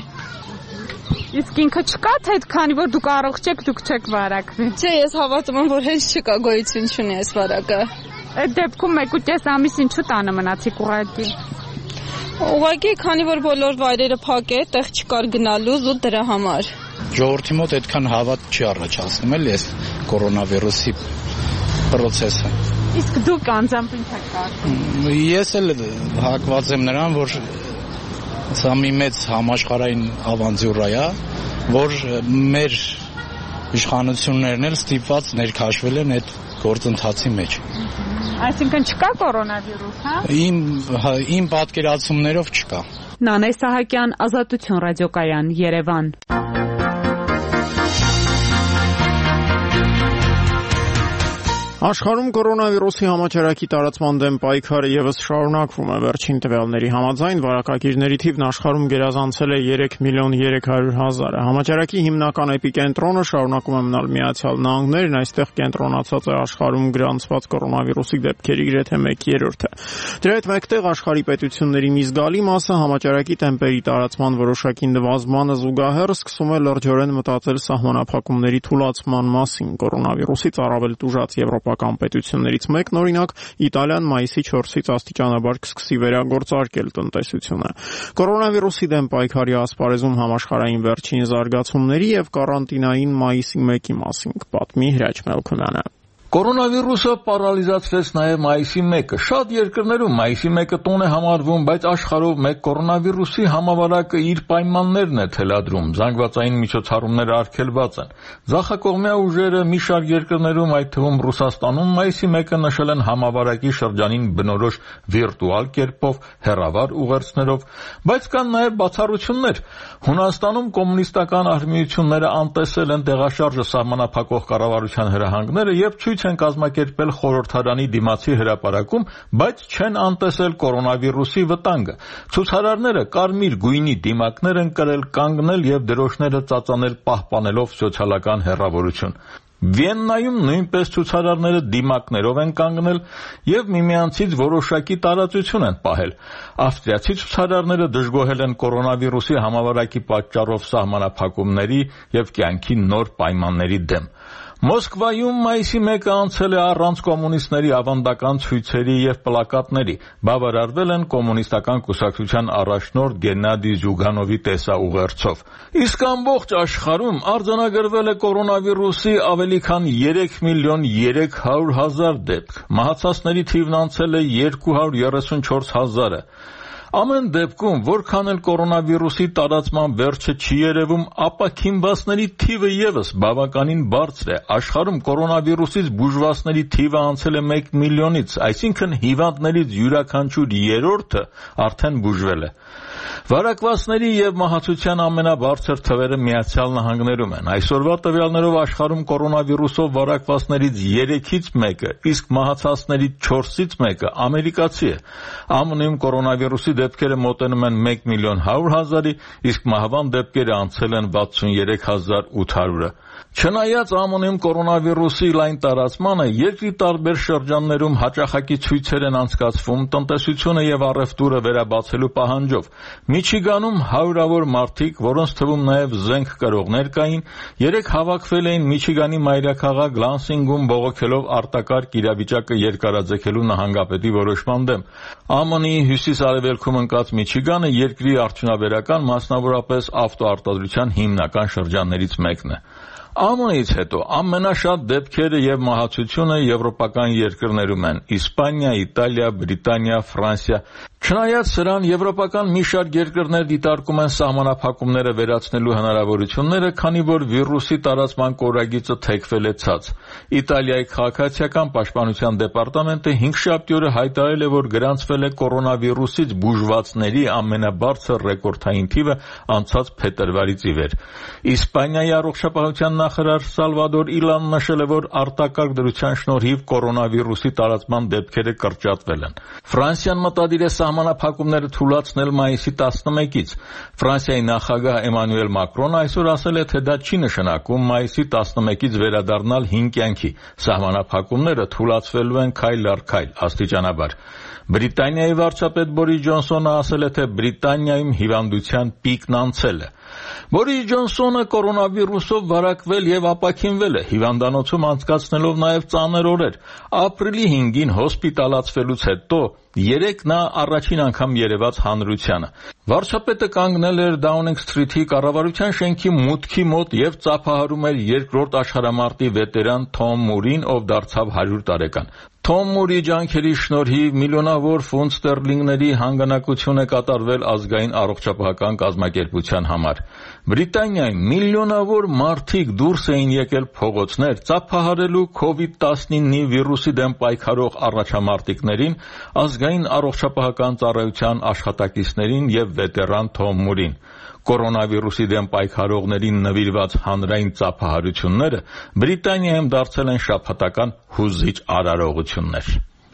Իսկ ինքը չկա, թե քանի որ դուք առողջ եք, դուք չեք վարակվի։ Չէ, ես հավատում եմ, որ հենց չկա, գոյություն չունի այս վարակը։ Այդ դեպքում մեկ ու կես ամիս ինչու տանը մնացիք ուղղակի։ Ուղղակի, քանի որ բոլոր վայրերը փակ է, տեղ չկար գնալու զուտ դրա համար։ Ժողովրդի մոտ այդքան հավատ չի առաջացնում էլ ես կորոնավիրուսի process-ը։ Իսկ դուք անձամբ ինչ եք կարծում։ Ես էլ հակված եմ նրան, որ սա մի մեծ համաշխարհային ավանտյուրա է, որ մեր իշխանություններն էլ ստիպված ներքաշվել են այդ գործընթացի մեջ։ Այսինքն չկա կորոնավիրուս, հա։ Իմ իմ պատկերացումներով չկա։ Նանե Սահակյան, Ազատություն ռադիոկայան, Երևան։ Աշխարհում կորոնավիրուսի համաճարակի տարածման դեմ պայքարը եւս շարունակվում է։ Վերջին տվյալների համաձայն վարակագիրների թիվն աշխարհում գերազանցել է երեք միլիոն երեք հարյուր հազարը։ Համաճարակի հիմնական էպիկենտրոնը շարունակում է մնալ Միացյալ Նահանգներն, այստեղ կենտրոնացած է աշխարհում գրանցված կորոնավիրուսի դեպքերի գրեթե մեկ երրորդը։ Դրա հետ մեկտեղ աշխարհի պետությունների մի զգալի մասը համաճարակի տեմպերի տարածման որոշակի նվազմանը զուգահեռ սկսում է լրջորեն մտածել սահմանափակումների թուլացման մասին։ Կորոնավիրուսից առավել տուժած Եվրոպական պետություններից մեկն օրինակ Իտալիան մայիսի չորսից աստիճանաբար կսկսի վերագործարկել տնտեսությունը։ Կորոնավիրուսի դեմ պայքարի ասպարեզում համաշխարհային վերջին զարգացումների եւ կարանտինային մայիսի մեկի մասին կպատմի Հրաչ Մելքոնյանը։ Կորոնավիրուսը պարալիզացրեց նաև մայիսի մեկը։ Շատ երկրներում մայիսի մեկը տոն է համարվում, բայց աշխարհով մեկ կորոնավիրուսի համավարակը իր պայմաններն է թելադրում, զանգվածային միջոցառումները արգելված են։ Ձախակողմյա ուժերը մի շարք երկրներում, այդ թվում Ռուսաստանում, մայիսի մեկը նշել են համավարակի շրջանին բնորոշ վիրտուալ կերպով, հեռավար ուղերձներով, բայց կան նաև բացառություններ։ Հունաստանում կոմունիստական արհմիությունները անտեսել են տեղաշարժը սահմանափակող կառավարության հրահանգները եւ ցույց ցույց են կազմակերպել խորհրդարանի դիմացի հրապարակում, բայց չեն անտեսել կորոնավիրուսի վտանգը։ Ցուցարարները կարմիր գույնի դիմակներ են կրել, կանգնել եւ դրոշները ծածանել պահպանելով սոցիալական հեռավորություն։ Վիեննայում նույնպես ցուցարարները դիմակներով են կանգնել եւ միմյանցից որոշակի տարածություն են պահել։ Ավստրիացի ցուցարարները դժգոհել են կորոնավիրուսի համավարակի պատճառով սահմանափակումների եւ կյանքի նոր պայմանների դեմ։ Մոսկվայում մայիսի մեկը անցել է առանց կոմունիստների ավանդական ցույցերի եւ պլակատների, բավարարվել են կոմունիստական կուսակցության առաջնորդ Գենադի Զյուգանովի տեսաուղերձով։ Իսկ ամբողջ աշխարհում արձանագրվել է կորոնավիրուսի ավելի քան երեք միլիոն երեք հարյուր հազար դեպք, մահացածների թիվն անցել է երկու հարյուր երեսունչորս հազարը։ Ամեն դեպքում, որքան էլ կորոնավիրուսի տարածման վերջը չի երևում, ապաքինվածների թիվը եւս բավականին բարձր է։ Աշխարհում կորոնավիրուսից բուժվածների թիվը անցել է մեկ միլիոնից, այսինքն հիվանդներից յուրաքանչյուր երրորդը արդեն բուժվել է։ Վարակվածների եւ մահացության ամենաբարձր թվերը Միացյալ Նահանգներում են։ Այսօրվա տվյալներով աշխարհում կորոնավիրուսով վարակվածներից երեքից մեկը, իսկ մահացածներից չորսից մեկը ամերիկացի է։ ԱՄՆ-ում կորոնավիրուսի դեպքերը մոտենում են մեկ միլիոն հարյուր հազարի, իսկ մահվան դեպքերը անցել են վաթսուներեք հազար ութ հարյուրը։ Չնայած ԱՄՆ-ում կորոնավիրուսի լայն տարածմանը, երկրի տարբեր շրջաններում հաճախակի ցույցեր են անցկացվում տնտեսությունը եւ առևտուրը վերաբացելու պահանջով։ Միչիգանում հարյուրավոր մարդիկ, որոնց թվում նաեւ զենք կրողներ կային, երեք հավաքվել էին Միչիգանի մայրաքաղաք Լանսինգում բողոքելով արտակարգ իրավիճակը երկարաձգելու նահանգապետի որոշման դեմ։ ԱՄՆ-ի հյուսիս-արևելքում ընկած Միչիգանը երկրի արդյունաբերական, մասնավորապես ավտոարտադրության հիմնական շրջաններից մեկն է։ ԱՄՆ-ից հետո ամենաշատ դեպքերը եւ մահացությունը եվրոպական երկրներում են՝ Իսպանիա, Իտալիա, Բրիտանիա, Ֆրանսիա։ Չնայած սրան, եվրոպական մի շարք երկրներ դիտարկում են սահմանափակումները վերացնելու հնարավորությունները, քանի որ վիրուսի տարածման կորագիծը թեքվել է ցած։ Իտալիայի քաղաքացիական պաշտպանության դեպարտամենտը հինգշաբթի օրը հայտարարել է, որ գրանցվել է կորոնավիրուսից բուժվածների ամենաբարձր ռեկորդային թիվը անցած փետրվարից ի վեր։ Իսպանիայի առողջապահության նախարար Սալվադոր Իլան նշել է, որ արտակարգ դրության շնորհիվ կորոնավիրուսի տարածման դեպքերը կրճատվել են։ Ֆրանսիան մտադիր է սահմանափակումները թույլատրել մայիսի տասնմեկից։ Ֆրանսիայի նախագահ Էմանուել Մակրոնը այսօր ասել է, թե դա չի նշանակում մայիսի տասնմեկից վերադառնալ հին կյանքի։ Սահմանափակումները թույլատրվելու են քայլ առ քայլ, աստիճանաբար։ Բրիտանիայի վարչապետ Բորիս Ջոնսոնը ասել է, թե Բրիտանիայում հիվանդության պիկն անցել է։ Բորիս Ջոնսոնը կորոնավիրուսով վարակվել եւ ապաքինվել է, հիվանդանոցում անցկացնելով նաեւ ծանր օրեր։ Ապրիլի հինգին հոսպիտալացվելուց հետո երեք նա առաջին անգամ երևաց հանրությանը։ Վարչապետը կանգնել էր Դաունինգ Սթրիթի կառավարության շենքի մուտքի մոտ եւ ծափահարում էր երկրորդ աշխարհամարտի վետերան Թոմ Մուրին, ով դարձավ հարյուր տարեկան։ Թոմ Մուրի ջանքերի շնորհիվ միլիոնավոր ֆունտ ստերլինգների հանգանակություն է կատարվել ազգային առողջապահական կազմակերպության համար։ Բրիտանիայում միլիոնավոր մարդիկ դուրս էին եկել փողոցներ ծափահարելու կովիդ տասնինը վիրուսի դեմ պայքարող առաջամարտիկներին, ազգային առողջապահական ծառայության աշխատակիցներին եւ վետերան Թոմ Մուրին։ Կորոնավիրուսի դեմ պայքարողներին նվիրված հանրային ծափահարությունները Բրիտանիայում դարձել են շաբաթական հուզիչ արարողություններ։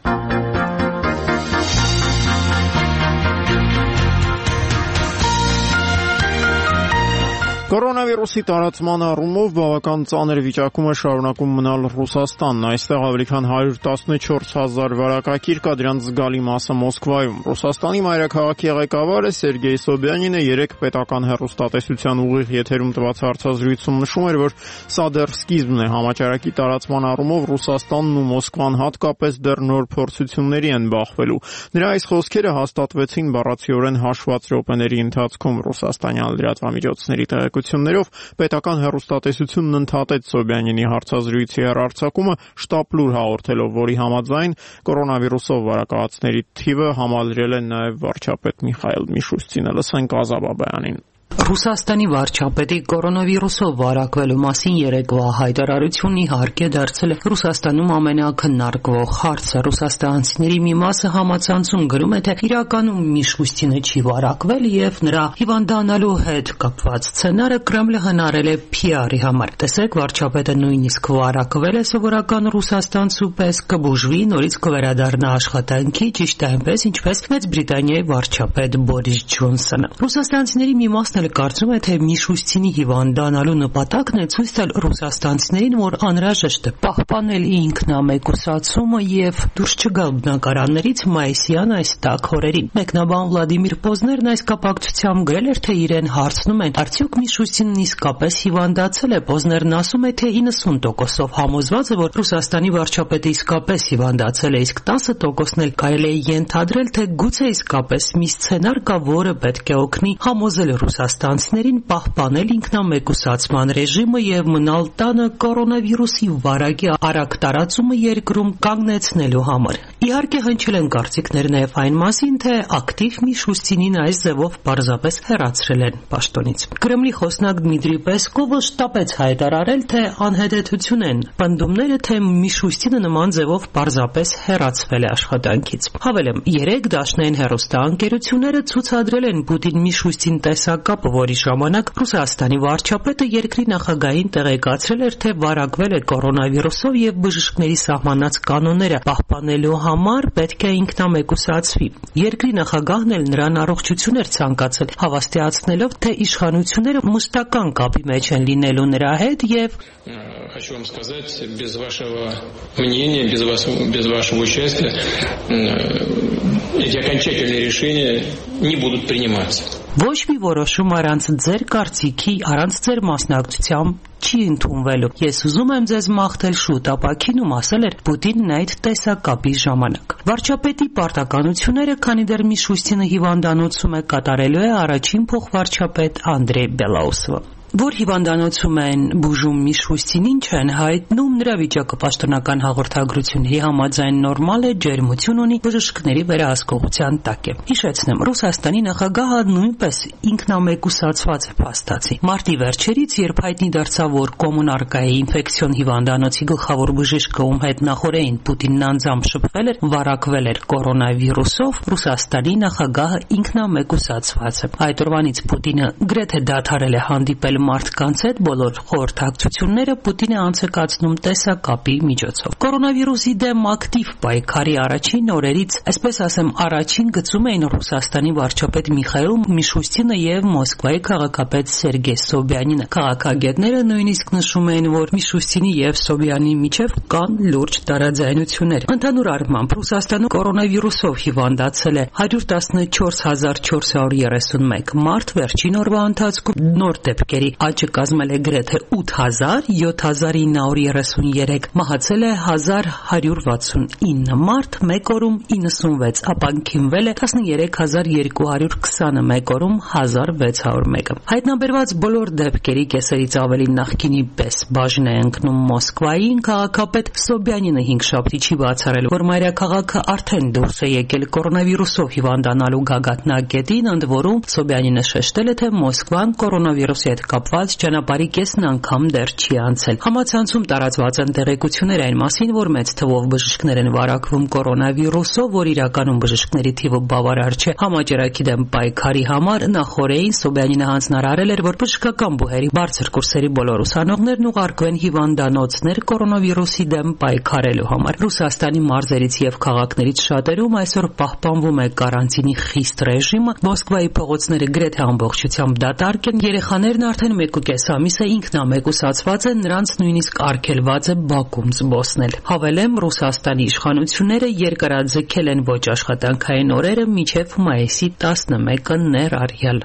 Կորոնավիրուսի տարածման առումով բավական ծանր վիճակում է շարունակում մնալ Ռուսաստանն։ Այստեղ ավելի քան հարյուր տասնչորս հազար վարակակիր կա, դրանց զգալի մասը Մոսկվայում։ Ռուսաստանի մայրաքաղաքի ղեկավարը Սերգեյ Սոբյանինը երեք պետական հեռուստատեսության ուղիղ եթերում տված հարցազրույցում նշում էր, որ սա դեռ սկիզբն է։ Համաճարակի տարածման առումով Ռուսաստանն ու Մոսկվան հատկապես դեռ նոր փորձությունների են բախվելու։ Նրա այս խոսքերը հաստատվեցին բառացիորեն հաշված րոպեների ընթացքում։ Ռուսաստանյան լրատվամիջոցների տեղեկություններով պետական հեռուստատեսությունն ընդհատեց Սոբյանինի հարցազրույցի հեռարձակումը, շտապ լուր հաղորդելով, որի համաձայն կորոնավիրուսով վարակվածների թիվը համալրել է նաև վարչապետ Միխայիլ Միշուստինը։ Լսենք Ազա Բաբայանին։ Ռուսաստանի վարչապետի կորոնավիրուսով վարակվելու մասին երեկվա հայտարարությունն իհարկե դարձել է Ռուսաստանում ամենաքննարկվող հարցը։ Ռուսաստանցիների մի մասը համացանցում գրում է, թե իրականում Միշուստինը չի վարակվել եւ նրա հիվանդանալու հետ կապված սցենարը Կրեմլը հնարել է փի արի համար։ Տեսեք, վարչապետը նույնիսկ վարակվել է սովորական ռուսաստանցու պես, կբուժվի, նորից կվերադառնա աշխատանքի, ճիշտ այնպես, ինչպես Մեծ Բրիտանիայի վարչապետ Բորիս Ջոնսոնը։ Ռուսաստանցիների մի մասն էլ կարծում է, թե Միշուստինի հիվանդանալու նպատակն է ցույց տալ ռուսաստանցիներին, որ անհրաժեշտ է պահպանել ինքնամեկուսացումը եւ դուրս չգալ բնակարաններից մայիսյան այս տաք օրերին։ Մեկնաբան Վլադիմիր Պոզներն այս կապակցությամբ գրել էր, թե իրեն հարցնում են, արդյոք Միշուստինն իսկապես հիվանդացել է։ Պոզներն ասում է, թե իննսուն տոկոսով համոզված է, որ Ռուսաստանի վարչապետը իսկապես հիվանդացել է, իսկ տասը տոկոսն էլ կարելի է ենթադրել, թե գուցե իսկապես մի սցենար կա, որը պետք է օգնի համոզել ռուսաստանցիներին պահպանել ինքնամեկուսացման ռեժիմը եւ մնալ տանը կորոնավիրուսի վարակի արագ տարածումը երկրում կանգնեցնելու համար։ Իհարկե հնչել են կարծիքներ նաեւ այն մասին, թե ակտիվ Միշուստինին այս ձևով պարզապես հեռացրել են պաշտոնից։ Կրեմլի խոսնակ Դմիտրի Պեսկովը շտապեց հայտարարել, թե անհետեցություն են պնդումները, թե Միշուստինը նման ձևով պարզապես հեռացվել է աշխատանքից։ Հավելեմ, երեք դաշնային հեռուստաընկերությունները ցուցադրել են Պուտին Միշուստին տեսակապը, որի ժամանակ Ռուսաստանի վարչապետը երկրի նախագահին տեղեկացրել էր, թե վարակվել է կորոնավիրուսով եւ բժիշկների սահմանած կանոնները պահպանելու համար պետք է ինքնամեկուսացվի։ Երկրի նախագահն էլ նրան առողջություն էր ցանկացել, հավաստիացնելով, թե իշխանությունները մշտական կապի մեջ են լինելու նրա հետ եւ Хочу вам сказать, без вашего мнения, без вас, без вашего участия эти окончательные решения не будут приниматься. Ոչ մի որոշում առանց ձեր կարծիքի, առանց ձեր մասնակցությամբ չի ընդունվելու։ Ես ուզում եմ ձեզ մաղթել շուտ ապաքինում, ասել էր Պուտինն այդ տեսակապի ժամանակ։ Վարչապետի պարտականությունները, քանի դեռ Միշուստինը հիվանդանոցում է, կատարելու է առաջին փոխվարչապետ Անդրեյ Բելաուսովը։ Որ հիվանդանոցում են բուժում Միշուստինին չեն հայտնում, նրա վիճակը պաշտոնական հաղորդագրությունների համաձայն նորմալ է, ջերմություն ունի, բժիշկների վերահսկողության տակ է։ Հիշեցնեմ, Ռուսաստանի նախագահը նույնպես ինքնամեկուսացված է փաստացի։ Մարտի վերջերից, երբ հայտնի դարձավ, որ Կոմունարկայի ինֆեկցիոն հիվանդանոցի գլխավոր բժիշկը, ում հետ նախորդին Պուտինն անձամբ շփվել էր, վարակվել էր կորոնավիրուսով, Ռուսաստանի նախագահը ինքնամեկուսացված է։ Այդ օրվանից Պուտինը գրեթե դադարել է հանդիպել մարդկանց հետ, բոլոր խորհրդակցությունները Պուտինը անցկացնում տեսակապի միջոցով։ Կորոնավիրուսի դեմ ակտիվ պայքարի առաջին օրերից, այսպես ասեմ, առաջին գծում էին Ռուսաստանի վարչապետ Միխայիլ Միշուստինը եւ Մոսկվայի քաղաքապետ Սերգեյ Սոբյանինը։ Քաղաքագետները նույնիսկ նշում էին, որ Միշուստինի եւ Սոբյանի միջև կան լուրջ տարաձայնություններ։ Ընդհանուր առմամբ Ռուսաստանում կորոնավիրուսով հիվանդացել է հարյուր տասնչորս հազար չորս հարյուր երեսունմեկ մարդ, վերջին օրվա ընթացքում նոր դեպքերի աճը կազմել է գրեթե ութ հազար յոթ հազար ինը հարյուր երեսուներեք, մահացել է հազար հարյուր վաթսունինը մարդ, մեկ օրում իննսունվեց, ապաքինվել է տասներեք հազար երկու հարյուր քսանը, մեկ օրում հազար վեց հարյուր մեկը։ Հայտնաբերված բոլոր դեպքերի կեսերից ավելի նախկինի պես բաժին է ընկնում Մոսկվային։ Քաղաքապետ Սոբյանինը հինգշաբթի չի բացառել, որ մայրաքաղաքը արդեն դուրս է եկել կորոնավիրուսով հիվանդանալու գագաթնակետին, ընդ որում Սոբյանինը շեշտել է, թե Մոսկվան կորոնավիրուսի հետ կապված ճանապարհի կեսն անգամ դեռ չի անցել։ Համացանցում տարածված են տեղեկություններ այն մասին, որ մեծ թվով բժիշկներ են վարակվում կորոնավիրուսով, որ իրականում բժիշկների թիվը բավարար չէ համաճարակի դեմ պայքարի համար։ Նախորդին Սոբյանինը հանձնարարել էր, որ բժշկական բուհերի բարձր կուրսերի բոլոր ուսանողներն ուղարկվեն հիվանդանոցներ կորոնավիրուսի դեմ պայքարելու համար։ Ռուսաստանի մարզերից եւ քաղաքներից շատերում այսօր պահպանվում է կարանտինի խիստ ռեժիմը։ Մոսկվայի փողոցները գրեթե ամբողջությամբ դատարկ են։ Երեխաներն արդեն մեկուկես ամիս է ինքնամեկուսացված են, նրանց նույնիսկ արգելված է բակում զբոսնել։ Հավելեմ, Ռուսաստանի իշխանությունները երկարաձգել են ոչ աշխատանքային օրերը մինչև մայիսի տասնմեկը ներառյալ։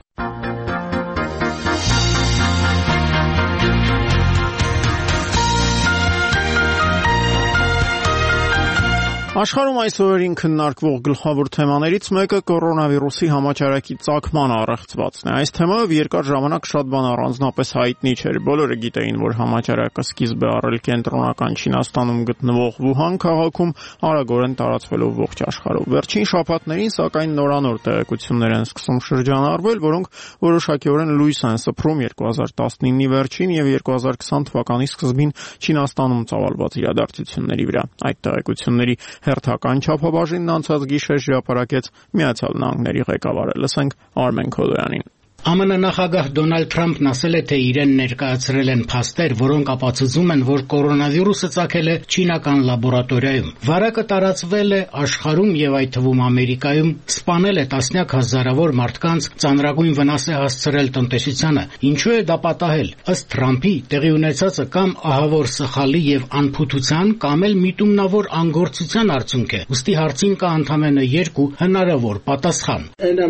Աշխարհում այս օրերին քննարկվող գլխավոր թեմաներից մեկը կորոնավիրուսի համաճարակի ծագման առեղծվածն է։ Այս թեմայով երկար ժամանակ շատ բան առանձնապես հայտնի չէր։ Բոլորը գիտեին, որ համաճարակը սկիզբ է առել կենտրոնական Չինաստանում գտնվող Վուհան քաղաքում, արագորեն տարածվելով ողջ աշխարհով։ Վերջին շաբաթներին, սակայն, նորանոր տեղեկություններ են սկսում շրջանառվել, որոնք որոշակիորեն լույս են սփռում երկու հազար տասնինի վերջին եւ երկու հազար քսան թվականի սկզբին Չինաստանում ծավալված իրադարձությունների վրա։ Այդ տեղեկությունների հերթական չափաբաժինն անցած գիշեր հրապարակեց Միացյալ Նահանգների ղեկավարը։ Լսենք Արմեն Քոլոյանին։ ԱՄՆ նախագահ Դոնալդ Թրամփն ասել է, թե իրեն ներկայացրել են փաստեր, որոնք ապացուցում են, որ կորոնավիրուսը ծագել է չինական լաբորատորիայում։ Վարակը տարածվել է աշխարհում եւ այդ թվում Ամերիկայում, սպանել է տասնյակ հազարավոր մարդկանց, ծանրագույն վնաս է հասցրել տնտեսությանը։ Ինչու է դա պատահել։ Ըստ Թրամփի, տեղի ունեցածը կամ ահավոր սխալի եւ անփութության, կամ էլ միտումնավոր անգործության արդյունք է։ Ոստի հարցին կա ընդամենը երկու հնարավոր պատասխան։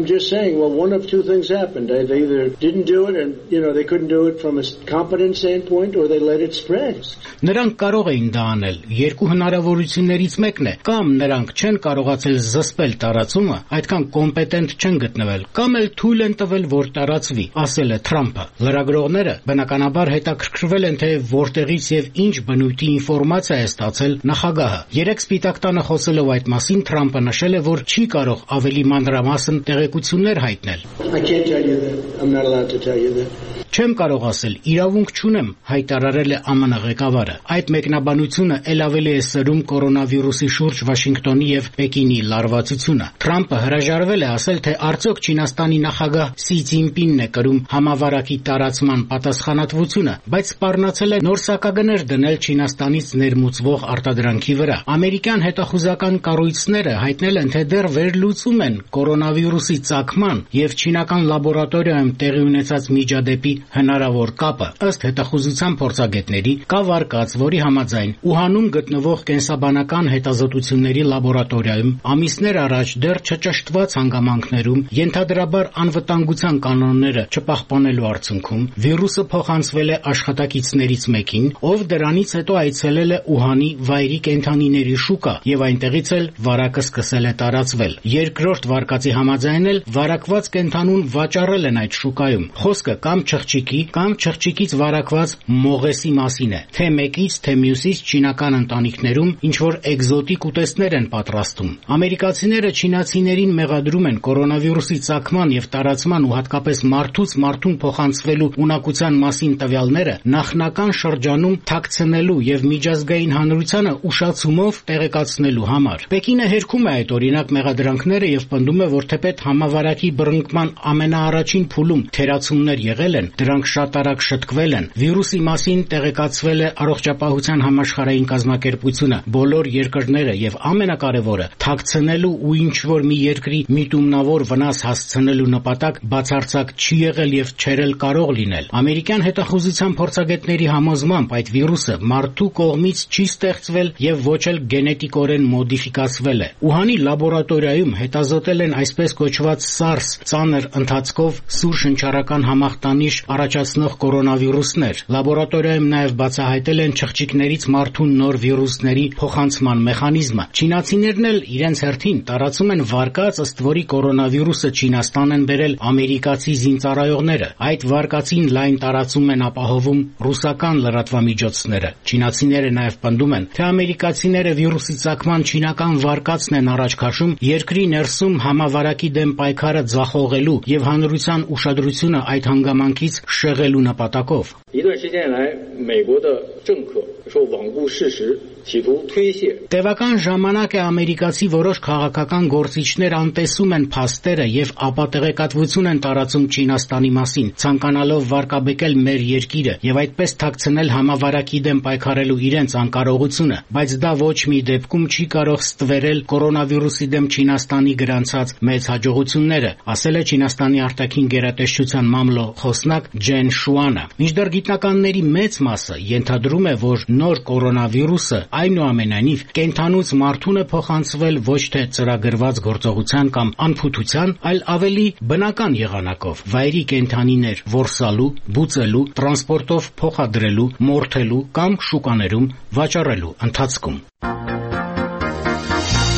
They either didn't do it and, you know, they couldn't do it from a competent standpoint or they let it spread. Նրանք կարող էին դա անել։ Երկու հնարավորություններից մեկն է, կամ նրանք չեն կարողացել զսպել տարածումը, այդքան կոմպետենտ չեն գտնվել, կամ էլ թույլ են տվել, որ տարածվի, ասել է Թրամփը։ Լրագրողները բնականաբար հետաքրքրվել են, թե որտեղից եւ ինչ բնույթի ինֆորմացիա է ստացել նախագահը։ Երեք Սպիտակ տանը խոսելով այդ մասին, Թրամփը նշել է, որ չի կարող ավելի մանրամասն տեղեկություններ հայտնել։ I can't tell you that. I'm not allowed to tell you that. Չեմ կարող ասել, իրավունք չունեմ, հայտարարել է ԱՄՆ ղեկավարը։ Այդ մեկնաբանությունը ել ավելի է սրում կորոնավիրուսի շուրջ Վաշինգտոնի եւ Պեկինի լարվածությունը։ Թրամփը հրաժարվել է ասել, թե արդյոք Չինաստանի նախագահ Սի Ցզինպինն է կրում համավարակի տարածման պատասխանատվությունը, բայց սպառնացել է նոր սակագներ դնել Չինաստանից ներմուծվող արտադրանքի վրա։ Ամերիկյան հետախուզական կառույցները հայտնել են, թե դեռ վերլուծում են կորոնավիրուսի ծագման եւ չինական լաբորատորիայում տեղի ունեցած միջադեպի հնարավոր կապը։ Ըստ հետախուզության փորձագետների, կա վարկած, որի համաձայն Ուհանում գտնվող կենսաբանական հետազոտությունների լաբորատորիայում ամիսներ առաջ դեռ չճշտված հանգամանքներում ենթադրաբար անվտանգության կանոնները չպահպանելու արդյունքում վիրուսը փոխանցվել է աշխատակիցներից մեկին, ով դրանից հետո այցելել է Ուհանի վայրի կենդանիների շուկա եւ այնտեղից էլ վարակը սկսել է տարածվել։ Երկրորդ վարկածի համաձայն էլ վարակված կենդանուն վաճառել են այդ շուկայում։ Խոսքը կամ չղջիկի կամ չղջիկից վարակված մողեսի մասին է, թե մեկից, թե մյուսից չինական ընտանիքներում ինչ-որ էկզոտիկ ուտեստներ են պատրաստում։ Ամերիկացիները չինացիներին մեղադրում են կորոնավիրուսի ծագման եւ տարածման ու հատկապես մարդուց մարդուն փոխանցվելու ունակության մասին տվյալները նախնական շրջանում թաքցնելու եւ միջազգային հանրությանը ուշացումով տեղեկացնելու համար։ Պեկինը հերքում է այդ օրինակ մեղադրանքները եւ պնդում է, որ թեպետ համավարակի բռնկման ամենաառաջին փուլում թերացումներ եղել են, դրանք շատ արագ շտկվել են։ Վիրուսի մասին տեղեկացվել է Առողջապահության համաշխարհային կազմակերպությունը, բոլոր երկրները եւ ամենակարևորը թաքցնելու ու ինչ-որ մի երկրի միտումնավոր վնաս հասցնելու նպատակ բացարձակ չի եղել եւ չերել կարող լինել։ Ամերիկյան հետախուզության փորձագետների համոզմամբ այդ վիրուսը մարդու կողմից չի ստեղծվել եւ ոչ էլ գենետիկորեն մոդիֆիկացվել է։ Ուհանի լաբորատորիայում հետազոտել են այսպես կոչված SARS ծանր ընթացքով սուր շնչառական համախտանիշ առաջացնող կորոնավիրուսներ։ Լաբորատորիայում նաև բացահայտել են չղջիկներից մարդուն նոր վիրուսների փոխանցման մեխանիզմը։ Չինացիներն էլ իրենց հերթին տարածում են վարկած, ըստ որի կորոնավիրուսը Չինաստան են բերել ամերիկացի զինծառայողները։ Այդ վարկածին լայն տարածում են ապահովում ռուսական լրատվամիջոցները։ Չինացիները նաև պնդում են, թե ամերիկացիները վիրուսի ծագման չինական վարկածն են առաջ քաշում երկրի ներսում համավարակի դեմ պայքարը ձախողելու եւ հանրության ուշադրությունը այդ հանգամանքից շեղելու նպատակով։ 一段时间来，美国的政客说罔顾事实，企图推卸。 Տևական ժամանակ է ամերիկացի որոշ քաղաքական գործիչներ անտեսում են փաստերը եւ ապատեղեկատվություն են տարածում Չինաստանի մասին, ցանկանալով վարկաբեկել մեր երկիրը եւ այդպես թաքցնել համավարակի դեմ պայքարելու իրենց անկարողությունը, բայց դա ոչ մի դեպքում չի կարող ստվերել կորոնավիրուսի դեմ Չինաստանի գրանցած մեծ հաջողությունները, ասել է Չինաստանի արտաքին գերատեսչության մամլո խոսնակ Ջեն Շուանը։ Մինչդեռ գիտնականների մեծ մասը ենթադրում է, որ նոր կորոնավիրուսը այնուամենայնիվ կենդանուց մարդուն է փոխանցվել ոչ թե ծրագրված գործողության կամ անփութության, այլ ավելի բնական եղանակով՝ վայրի կենդանիներ որսալու, բուծելու, տրանսպորտով փոխադրելու, մորթելու կամ շուկաներում վաճառելու ընթացքում։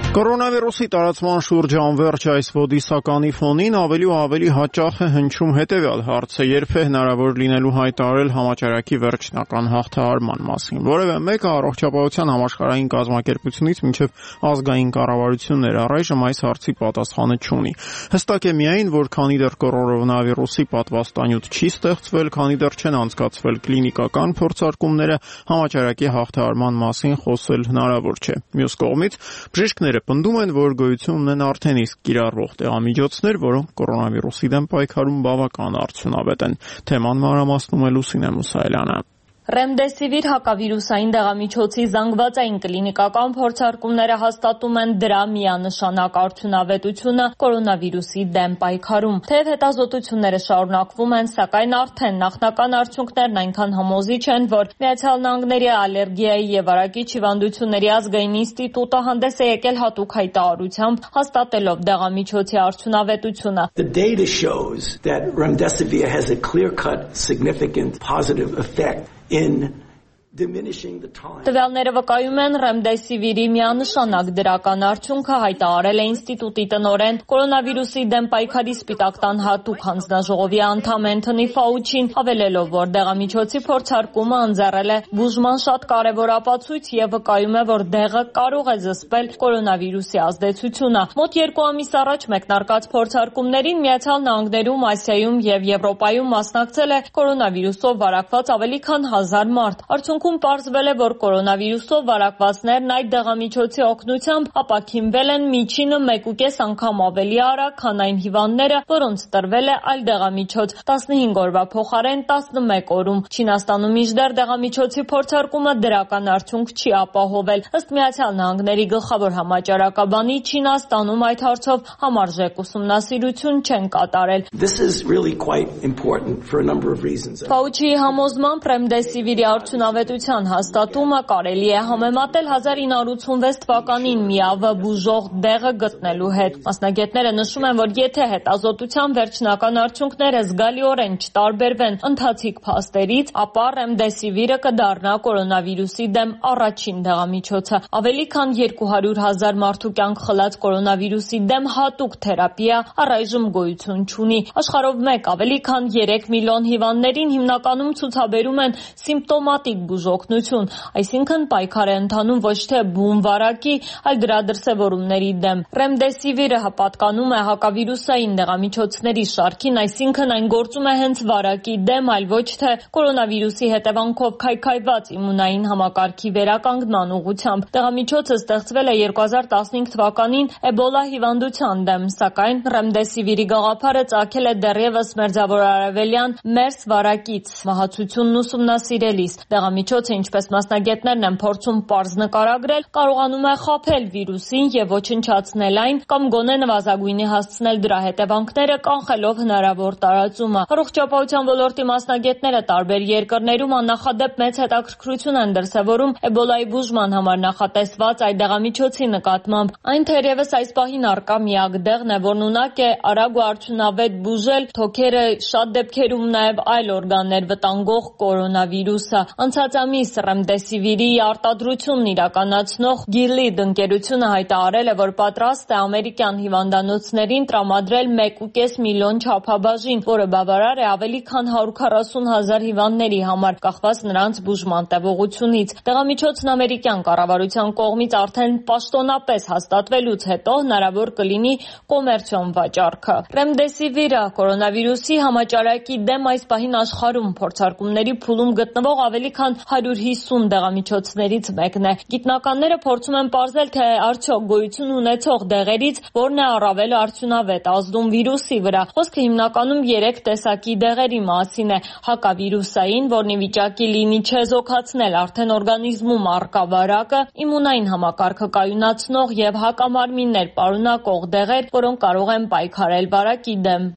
Կորոնավիրուսի տարածման շուրջ անվերջ այս ոդիսականի ֆոնին ավելի ու ավելի հաճախ է հնչում հետևյալ հարցը՝ երբ է հնարավոր լինելու հայտարարել համաճարակի վերջնական հաղթահարման մասին։ Որևէ մեկը առողջապահության համաշխարհային կազմակերպությունից մինչև ազգային կառավարություններ առայժմ այս հարցի պատասխանը չունի։ Հստակ է միայն, որ քանի դեռ կորոնավիրուսի պատվաստանյութ չի ստեղծվել, քանի դեռ չեն անցկացվել կլինիկական փորձարկումները, համաճարակի հաղթահարման մասին խոսել հնարավոր չէ։ Մյուս կողմից, բժիշկները պնդում են, որ գոյություն ունեն արդեն իսկ կիրառվող դեղամիջոցներ, որոնք կորոնավիրուսի դեմ պայքարում բավական արդյունավետ են։ Թեման մանրամասնում է Լուսինե Մուսայելյանը։ Ռեմդեսիվիր հակավիրուսային դեղամիջոցի զանգվածային կլինիկական փորձարկումները հաստատում են դրա միանշանակ արդյունավետությունը կորոնավիրուսի դեմ պայքարում։ Թեև հետազոտությունները շարունակվում են, սակայն արդեն նախնական արդյունքներն այնքան համոզիչ են, որ Միացյալ Նահանգների ալերգիայի եւ արագիչ հիվանդությունների ազգային ինստիտուտը հանդես է եկել հատուկ հայտարարությամբ, հաստատելով դեղամիջոցի արդյունավետությունը։ The data shows that remdesivir has a clear-cut, significant positive effect in diminishing the time. Տվյալները վկայում են ռեմդեսիվիրի միանշանակ դրական արդյունքը, հայտարարել է ինստիտուտի տնօրեն, կորոնավիրուսի դեմ պայքարի Սպիտակ տան հատուկ հանձնաժողովի անդամ Անթոնի Ֆաուչին, հավելելով, որ դեղամիջոցի փորձարկումը ընձեռել է բուժման շատ կարևոր ապացույց եւ վկայում է, որ դեղը կարող է զսպել կորոնավիրուսի ազդեցությունը։ Մոտ երկու ամիս առաջ մեկնարկած փորձարկումներին Միացյալ Նահանգներում, Ասիայում եւ Եվրոպայում մասնակցել է կորոնավիրուսով վարակված ավելի քան հազար մարդ։ Արդյունքում պարզվել է, որ կորոնավիրուսով վարակվածներն այդ դեղամիջոցի օգնությամբ ապաքինվել են միջինը մեկուկես անգամ ավելի արագ, քան այն հիվանդները, որոնց տրվել է այլ դեղամիջոց տասնհինգ օրվա փոխարեն տասնմեկ օրում։ Չինաստանում մինչդեռ դեղամիջոցի փորձարկումը դրական արդյունք չի ապահովել։ Ըստ Միացյալ Նահանգների գլխավոր համաճարակաբանի, Չինաստանում այդ հարցով համարժեք ուսումնասիրություն չեն կատարել։ This is really quite important for a number of reasons. Ֆաուչիի համոզմամբ ռեմդեսիվիրի արդյունավետության հաստատումը կարելի է համեմատել հազար ինը հարյուր ութսունվեց թվականին միավը բուժող դեղը գտնելու հետ։ Մասնագետները նշում են, որ եթե հետազոտության վերջնական արդյունքները զգալիորեն չտարբերվեն ընթացիկ փաստերից, ապա ռեմդեսիվիրը կդառնա կորոնավիրուսի դեմ առաջին դեղամիջոցը։ Ավելի քան երկու հարյուր հազար մարդու կյանք խլած կորոնավիրուսի դեմ հատուկ թերապիա առայժմ գոյություն չունի։ Աշխարհով մեկ ավելի քան երեք միլիոն հիվանդներին հիմնականում ցուցաբերում են սիմպտոմատիկ բուժօգնություն, այսինքն պայքար է ընթանում ոչ թե բուն վարակի, այլ դրա դրսևորումների դեմ։ Ռեմդեսիվիրը պատկանում է հակավիրուսային դեղամիջոցների շարքին, այսինքն այն գործում է հենց վարակի դեմ, այլ ոչ թե կորոնավիրուսի հետևանքով քայքայված իմունային համակարգի վերականգնման ուղղությամբ։ Դեղամիջոցը ստեղծվել է երկու հազար տասնհինգ թվականին Էբոլա հիվանդության դեմ, սակայն ռեմդեսիվիրի գաղափարը ծագել է դեռևս մերձավորարևելյան մերս վարակից մահացությունն ուսումնասիրելիս։ Դեղամիջոցը, ինչպես մասնագետներն են փորձում պարզ նկարագրել, կարողանում է խաբել վիրուսին եւ ոչնչացնել այն կամ գոնե նվազագույնի հասցնել դրա հետևանքները, կանխելով հնարավոր տարածումը։ Առողջապահության ոլորտի մասնագետները տարբեր երկրներում աննախադեպ մեծ հետաքրքրություն են դրսևորում Էբոլայի բուժման համար նախատեսված այդ դեղամիջոցի նկատմամբ։ Այն թերևս այս պահին առկա միակ դեղն է, որն ունակ է արագ ու արդյունավետ բուժել թոքերը, շատ դեպքերում նաեւ այլ օրգաններ վտանգող կորոնավիրուսը։ Անցած ամիս ռեմդեսիվիրի արտադրությունն իրականացնող Gilead ընկերությունը հայտարարել է, որ պատրաստ է ամերիկյան հիվանդանոցներին տրամադրել մեկ ու կես միլիոն չափաբաժին, որը բավարար է ավելի քան հարյուր քառասուն հազար հիվանդների համար, կախված նրանց բուժման տևողությունից։ Դեղամիջոցն ամերիկյան կառավարության կողմից արդեն պաշտոնապես հաստատվելուց հետո հնարավոր կլինի կոմերցիոն վաճառքը։ Ռեմդեսիվիրը կորոնավիրուսի համաճարակի դեմ այս պահին աշխարհում փորձարկումների փուլում գտնվող ավելի քան հարյուր հիսուն դեղամիջոցներից մեկն է։ Գիտնականները փորձում են պարզել, թե արդյոք գոյություն ունեցող դեղերից որն է առավել արդյունավետ ազդում վիրուսի վրա։ Խոսքը հիմնականում երեք տեսակի դեղերի մասին է՝ հակավիրուսային, որն ի վիճակի լինի չեզոքացնել արդեն օրգանիզմում առկա վարակը, իմունային համակարգը կայունացնող եւ հակամարմիններ պարունակող դեղեր, որոնք կարող են պայքարել վարակի դեմ։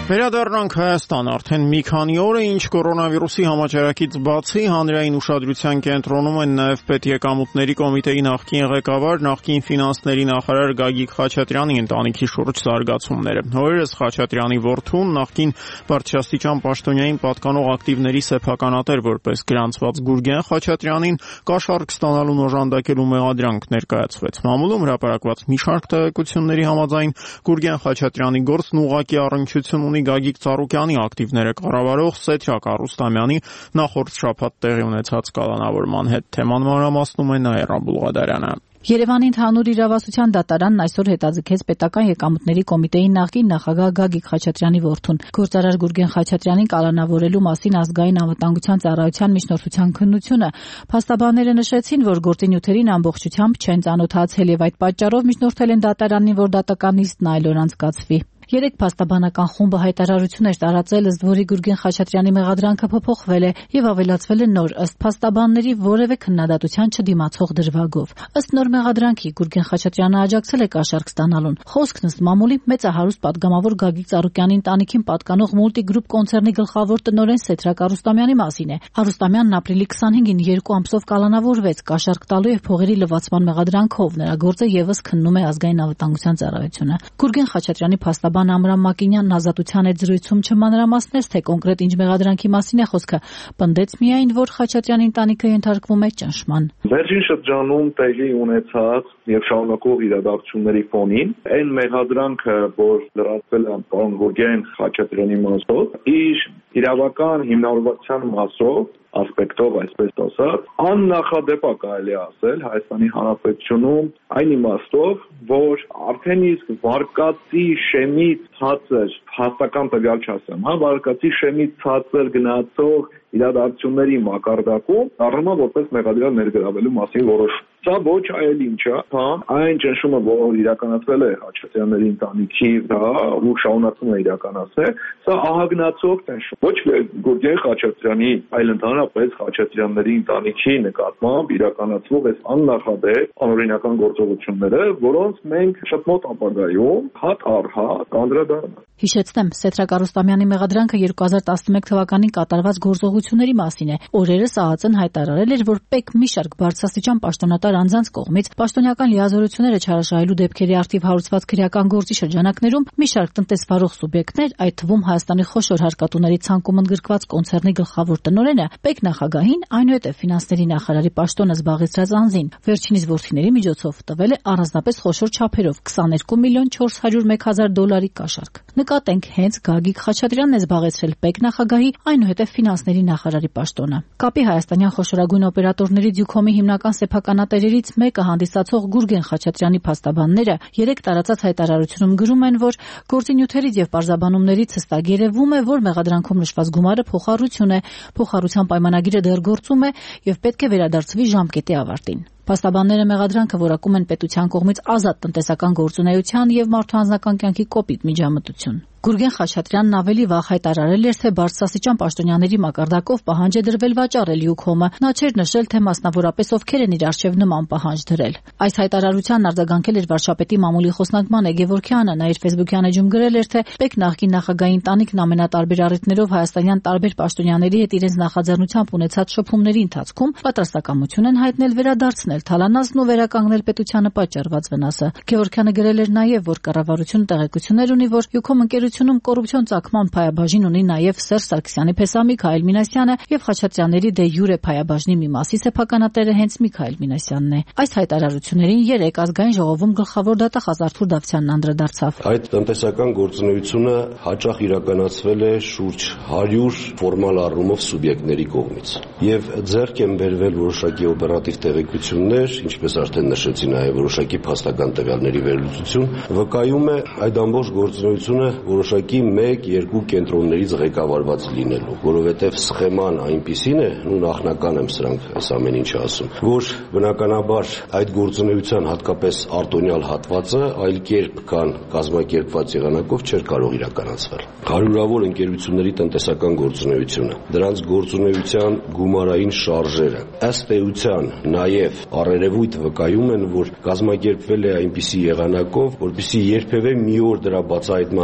Վերադառնանք Հայաստան, արդեն մի քանի օր է ինչ կորոնավիրուսի համաճարակից բացի հանրային ուշադրության կենտրոնում են նաև պետեկամուտների կոմիտեի նախկին ղեկավար, նախկին ֆինանսների նախարար Գագիկ Խաչատրյանի ընտանիքի շուրջ զարգացումները։ Օրերս Խաչատրյանի որդուն նախկին բարձրաստիճան պաշտոնյային պատկանող ակտիվների սեփականատեր որպես գրանցված Գուրգեն Խաչատրյանին կաշառք ստանալուն օժանդակելու մեղադրանք ներկայացվեց։ Մամուլում հրապարակված մի շարք տեղեկությունների համաձայն Գուրգեն Խաչատրյանի գործն ուղղակի առնչություն ունի Գագիկ Ծառուկյանի ակտիվները կառավարող Սեթրակ Արուստամյանի նախորդ շաբաթ տեղի ունեցած կալանավորման հետ։ Թեման մանրամասնում է Նաիրա Բուլղադարյանը։ Երևանի ընդհանուր իրավասության դատարանն այսօր հետաձգեց պետական եկամուտների կոմիտեի նախկին նախագահ Գագիկ Խաչատրյանի որդուն։ Գործարար Գուրգեն Խաչատրյանին կալանավորելու մասին ազգային անվտանգության ծառայության միջնորդության քննությունը փաստաբանները նշեցին, որ գործի նյութերին ամբողջությամբ չեն ծանոթացել եւ այդ պատճառով միջնորդել են դատարանին, որ դատական նիստն այլ օր անցկացվի։ Երեք փաստաբանական խումբը հայտարարություն էր տարածել, ըստ որի Գուրգեն Խաչատրյանի մեղադրանքը փոփոխվել է եւ ավելացվել է նոր, ըստ փաստաբանների որևէ քննադատության չդիմացող դրվագով։ Ըստ նոր մեղադրանքի Գուրգեն Խաչատրյանը աջակցել է կաշառք ստանալուն։ Խոսքն ըստ մամուլի մեծահարուստ падգամավոր Գագիկ Ծառուկյանի ընտանիքին պատկանող Multigroup կոնցեռնի գլխավոր տնօրեն Սեթրակ Արուստամյանի մասին է։ Արուստամյանն ապրիլի քսանհինգին երկու ամսով կալանավորվեց կաշառք տալու եւ փողերի լվացման մեղադրանքով։ Նրա գործը եւս քննում է ազգային անվտանգության ծառայությունը։ Գուրգեն Խաչատրյանի փաստաբան Ամրամ Մակինյանն ազատության այդ զրույցում չմանրամասնեց, թե կոնկրետ ինչ մեղադրանքի մասին է խոսքը, պնդեց միայն, որ Խաչատրյանի ընտանիքը ենթարկվում է ճնշման։ Վերջին շրջանում տեղի ունեցած եւ շարունակող իրադարձությունների ֆոնին այն մեղադրանքը, որ լրացվել է պարոն Գուրգեն Խաչատրյանի մասով, իր իրավական հիմնավորվածության մասով ասպեկտով, այսպես ասած, աննախադեպ է կարելի ասել Հայաստանի Հանրապետությունում այն իմաստով, որ արդեն իսկ վարկածի շեմից ցածր, հաստական տվյալ չասեմ, հա, վարկածի շեմից ցածր գնացող իրադարձությունների մակարդակում առնա որպես մեղադրյալ ներգրավելու մասին որոշում։ Սա ոչ այլ ինչ է, հա, այն ճնշումը, որ իրականացվել է Խաչատրյանների ընտանիքի վրա ու շարունակվում է իրականացնել, սա ահագնացող ճնշում։ Ոչ Գուրգեն Խաչատրյանի, այլ ընդհանրապես Խաչատրյանների ընտանիքի նկատմամբ իրականացվող այս աննախադեպ անօրինական գործողությունները, որոնց մենք շատ մոտ ապագայում հատ առ հատ կանդրադառնանք։ Հիշեցնեմ, Սեթրակ Արուստամյանի մեղադրանքը երկու հազար տասնմեկ թվականին կատարված գործողությունների մասին է։ Օրերս ԱԱԾ-ն հայտարարել էր, որ ՊԵԿ մի շարք բարձրաստիճան պաշտոնատար անձանց կողմից պաշտոնական լիազորությունները չարաշահելու դեպքերի առթիվ հարուցված քրեական գործի շրջանակներում մի շարք տնտեսվարող սուբյեկտներ, այդ թվում Հայաստանի խոշոր հարկատուների ցանկում ընդգրկված կոնցեռնի գլխավոր տնօրենը, ՊԵԿ նախագահին, այնուհետև ֆինանսների նախարարի պաշտոնը զբաղեցրած անձին, վերջինիս որդիների միջոցով տվել է առանձնապես խոշոր չափերով քսաներկու միլիոն չորս հարյուր մեկ հազար դոլարի կաշառք։ Նկատենք, հենց Գագիկ Խաչատրյանն է զբաղեցրել ՊԵԿ նախագահի, այնուհետև ֆինանսների նախարարի պաշտոնը։ Կապի հայաստանյան խոշորագույն օպերատորների դյուքոմի հիմնական սեփականատերերից մեկը հանդիսացող Գուրգեն Խաչատրյանի փաստաբանները երեք տարածած հայտարարությունում գրում են, որ գործի նյութերից եւ պարզաբանումներից հստակ երևում է, որ մեղադրանքում նշված գումարը փոխառություն է, փոխառության պայմանագիրը դեռ գործում է եւ պետք է վերադարձվի ժամկետի ավարտին։ Փաստաբանները մեղադրանքը որակում են պետության կողմից ազատ տնտեսական գործունեության եւ մարդու անձնական կյանքի կոպիտ միջամտություն։ Գուրգեն Խաչատրյանն ավելի վաղ հայտարարել էր, թե բարձրաստիճան պաշտոնյաների մակարդակով պահանջ է դրվել վաճառել յուքոմը։ Նա չէր նշել, թե մասնավորապես ովքեր են իր արչեւ նման պահանջ դրել։ Այս հայտարարությանն արձագանքել էր վարչապետի մամուլի խոսնակման Էգեվորքյանը։ Նա իր Facebook-յան էջում գրել էր, թե ՊԵԿ նախկին նախագահի ընտանիքն ամենատարբեր առիթներով հայաստանյան տարբեր պաշտոնյաների հետ իրենց նախաձեռնությամբ ունեցած շփումների ընթացքում պատրաստակամություն են հայտնել վերադարձնել թալանածն ու վերականգնել պետությանը պատճառված վնասը։ Գևորքյանը գրել էր նաև, որ կառավարությունը տեղեկություններ ունի, որ յուքոմ ընկերությունում կոռուպցիոն ծագման փայաբաժին ունի նաև Սերժ Սարգսյանի փեսա Միքայել Մինասյանը եւ Խաչատրյանների դե յուրե փայաբաժնի մի մասի սեփականատերը հենց Միքայել Մինասյանն է։ Այս հայտարարություններին երեք ազգային ժողովում գլխավոր դատախազ Արթուր Դավթյանն անդրադարձավ։ Այդ տնտեսական գործունեությունը հաճախ իրականացվել է շուրջ հարյուր ֆորմալ առումով սուբյեկտների կողմից եւ ձեռք են բերվել որոշակի օպերատիվ տեղեկություններ, ինչպես արդեն նշեցի նաև որոշակի փաստական տվյալների վերլուծություն, վկայում է այդ ամբողջ գործունեությունը որոշակի մեկ-երկու կենտրոններից ղեկավարված լինելու, որովհետև սխեման այնպիսին է, ու նախնական եմ սրանք այս ամեն ինչը ասում, որ բնականաբար այդ գործունեության հատկապես արտոնյալ հատվածը այլ կերպ կան կազմակերպված եղանակով չէր կարող իրականացվել։ Հարյուրավոր ընկերությունների տնտեսական գործունեությունը, դրանց գործունեության գումարային շարժերը, ըստ էության նաև առերևույթ վկայում են, որ կազմակերպվել է այնպիսի եղանակով, որպեսզի երբևէ մի օր դրա բացահայտման համար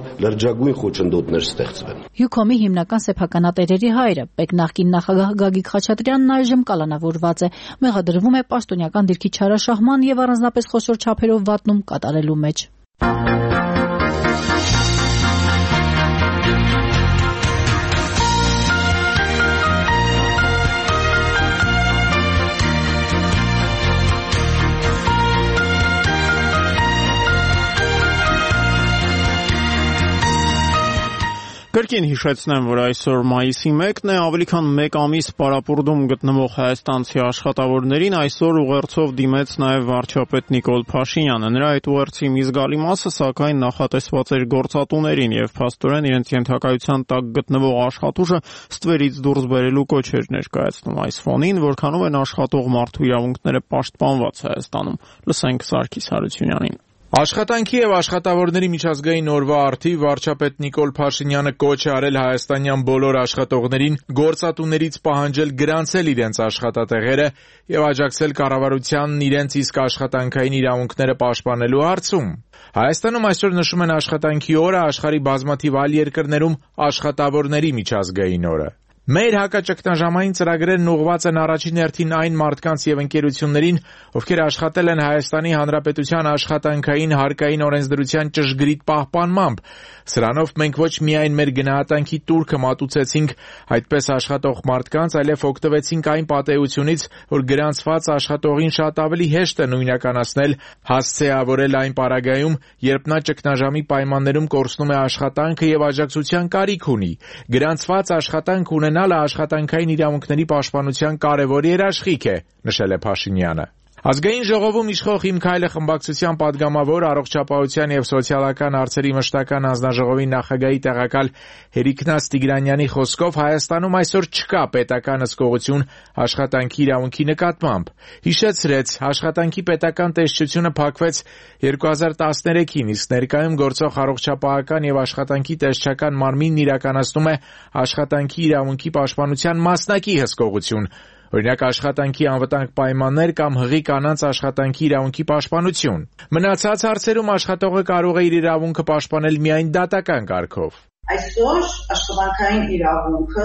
լրջագույն խոչընդոտներ ստեղծվեն։ Յուքոմի հիմնական սեփականատերերի հայրը, պետ նախկին նախագահ Գագիկ Խաչատրյանն այժմ կալանավորված է, մեղադրվում է պաշտոնյական դիրքի չարաշահման եւ առանձնապես խոշոր չափերով վատնում կատարելու մեջ։ Կրկին հիշեցնեմ, որ այսօր մայիսի մեկն է, ավելի քան մեկ ամիս պարապուրդում գտնվող հայաստանցի աշխատավորներին այսօր ուղերձով դիմեց նաև վարչապետ Նիկոլ Փաշինյանը։ Նրա այդ ուղերձի մի զգալի մասը սակայն նախատեսված էր գործատուներին եւ փաստորեն իրենց ենթակայության տակ գտնվող աշխատուժը ստվերից դուրս բերելու կոչ էր ներկայացնում այս ֆոնին, որքանով են աշխատող մարդու իրավունքները պաշտպանված Հայաստանում։ Լսենք Սարգիս Հարությունյանին։ Աշխատանքի եւ աշխատավորների միջազգային օրվա առթիվ վարչապետ Նիկոլ Փաշինյանը կոչ է արել հայաստանյան բոլոր աշխատողներին գործատուներից պահանջել գրանցել իրենց աշխատատեղերը եւ աջակցել կառավարությանն իրենց իսկ աշխատանքային իրավունքները պաշտպանելու հարցում։ Հայաստանում այսօր նշում են աշխատանքի օրը, աշխարհի բազմաթիվ այլ երկրներում աշխատավորների միջազգային օրը։ Մեր հակաճգնաժամային ծրագրերն ուղղված են առաջին հերթին այն մարդկանց եւ ընկերություններին, ովքեր աշխատել են Հայաստանի Հանրապետության աշխատանքային հարկային օրենսդրության ճշգրիտ պահպանմամբ։ Սրանով մենք ոչ միայն մեր գնահատանքի տուրքը մատուցեցինք այդպես աշխատող մարդկանց, այլև օգտվեցինք այն պատեհությունից, որ գրանցված աշխատողին շատ ավելի հեշտ է նույնականացնել, հասցեավորել այն պարագայում, երբ նա ճգնաժամի պայմաններում կորցնում է աշխատանքը եւ աջակցության կարիք ունի։ Գրանցված աշխատանք ունենալը աշխատանքային իրավունքների պաշտպանության կարևոր երաշխիք է, նշել է Փաշինյանը։ Ազգային ժողովում իշխող «Իմ քայլը» խմբակցության պատգամավոր, առողջապահության եւ սոցիալական հարցերի մշտական հանձնաժողովի նախագահի տեղակալ Հերիկնաց Տիգրանյանի խոսքով Հայաստանում այսօր չկա պետական հսկողություն աշխատանքի իրավունքի նկատմամբ։ Հիշեցրեց, աշխատանքի պետական տեսչությունը փակվեց երկու հազար տասներեքին, իսկ ներկայում գործող առողջապահական եւ աշխատանքի տեսչական մարմինն իրականացնում է աշխատանքի իրավունքի պաշտպանության մասնակի հսկողություն։ Օրինակ աշխատանքի անվտանգ պայմաններ կամ հղի կանանց աշխատանքի իրավունքի պաշտպանություն։ Մնացած հարցերում աշխատողը կարող է իր իրավունքը պաշտպանել միայն դատական կարգով։ Այսօր աշխատանքային իրավունքը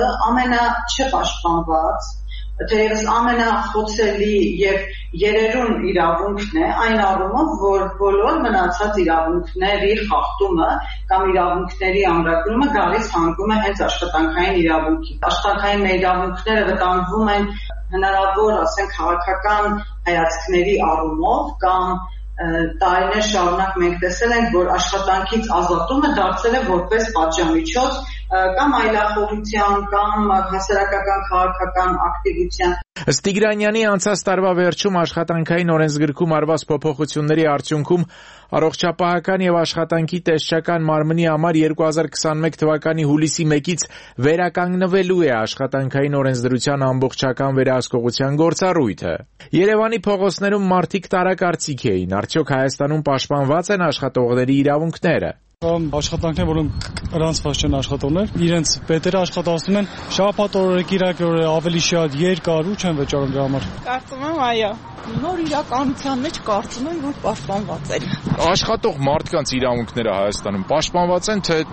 ամենաչպաշտպանված, թերևս ամենախոցելի եւ երերուն իրավունքն է այն առումով, որ բոլոր մնացած իրավունքների խախտումը կամ իրավունքների ամրագրումը գալիս հանգում է հենց աշխատանքային իրավունքի։ Աշխատանքային իրավունքները վտանգվում են հնարավոր, ասենք, քաղաքական հայացքների առումով կամ տարիներ շարունակ մենք տեսել ենք, որ աշխատանքից ազատումը դարձել է որպես պատժամիջոց կամ այլախոհության կամ հասարակական քաղաքական ակտիվության։ Ըստ Տիգրանյանի անցած տարվա վերջում աշխատանքային օրենսգրքում արված փոփոխությունների արդյունքում առողջապահական եւ աշխատանքի տեսչական մարմնի համար երկու հազար քսաներեք թվականի հուլիսի մեկից վերականգնվելու է աշխատանքային օրենսդրության ամբողջական վերահսկողության գործառույթը։ Երևանի փողոցներում մարդիկ տարակարծիք էին, արդյոք Հայաստանում պաշտպանված են աշխատողների իրավունքները։ Աշխատանքներ, որոնք գրանցված չեն աշխատողներ, իրենց պետերը աշխատացնում են շաբաթ օրը, կիրակի օրը ավելի շատ երկար ու չեն վճարում դրա համար։ Կարծում եմ, այո, նոր իրականության մեջ կարծում եմ, որ պաշտպանված են։ Աշխատող մարդկանց իրավունքները Հայաստանում պաշտպանված են, թե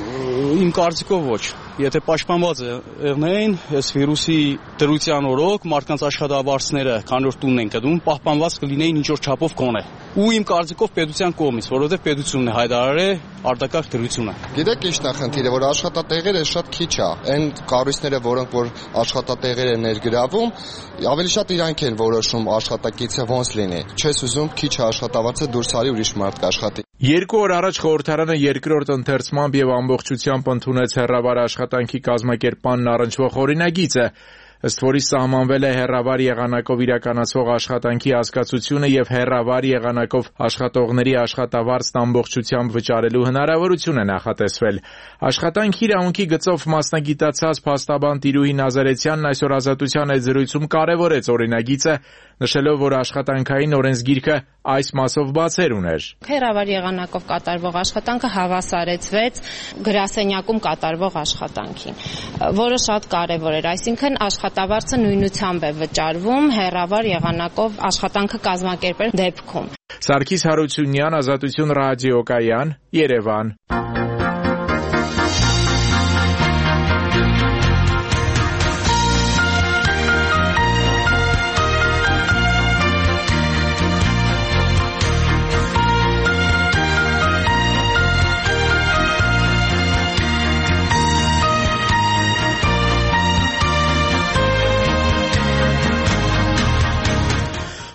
իմ կարծիքով ոչ։ Եթե պաշտպանված եղնեին, այս վիրուսի դրության օրոք մարդկանց աշխատավարձները, քանի որ տունն են գտնում, պահպանված կլինեին ինչ-որ չափով կոնե։ Ու իմ կարծիքով պետության կողմից, որովհետև պետությունն է հայտարարել արտակարգ դրությունը։ Գիտեք ինչն է խնդիրը, որ աշխատատեղերը շատ քիչ է։ Այն կառույցները, որոնք որ աշխատատեղեր են ներգրավում, ավելի շատ իրանք են որոշում աշխատակիցը ոնց լինի։ Չես ուզում քիչ աշխատավարձը դուրս արի ուրիշ մարդ կաշխատի։ Երկու օր առաջ խորհրդարանը երկրորդ ընթերցմամբ եւ ամբողջությամբ ընդունեց հեռավար աշխատանքի կազմակերպմանն առնչվող օրինագիծը, ըստ որի սահմանվել է հեռավար եղանակով իրականացվող աշխատանքի հասկացությունը եւ հեռավար եղանակով աշխատողների աշխատավարձն ամբողջությամբ վճարելու հնարավորություն է նախատեսվել։ Աշխատանքի իրավունքի գծով մասնագիտացած փաստաբան Տիրուհի Նազարեթյանն այսօր Ազատության այդ զրույցում կարևորեց օրինագիծը, նշելով, որ աշխատանքային օրենսգիրքը այս մասով բացեր ուներ։ Հեռավար եղանակով կատարվող աշխատանքը հավասարեցվեց գրասենյակում կատարվող աշխատանքին, որը շատ կարևոր էր, այսինքն աշխատավարձը նույնությամբ է վճարվում հեռավար եղանակով աշխատանքը կազմակերպել դեպքում։ Սարգիս Հարությունյան, Ազատություն ռադիոկայան, Երևան։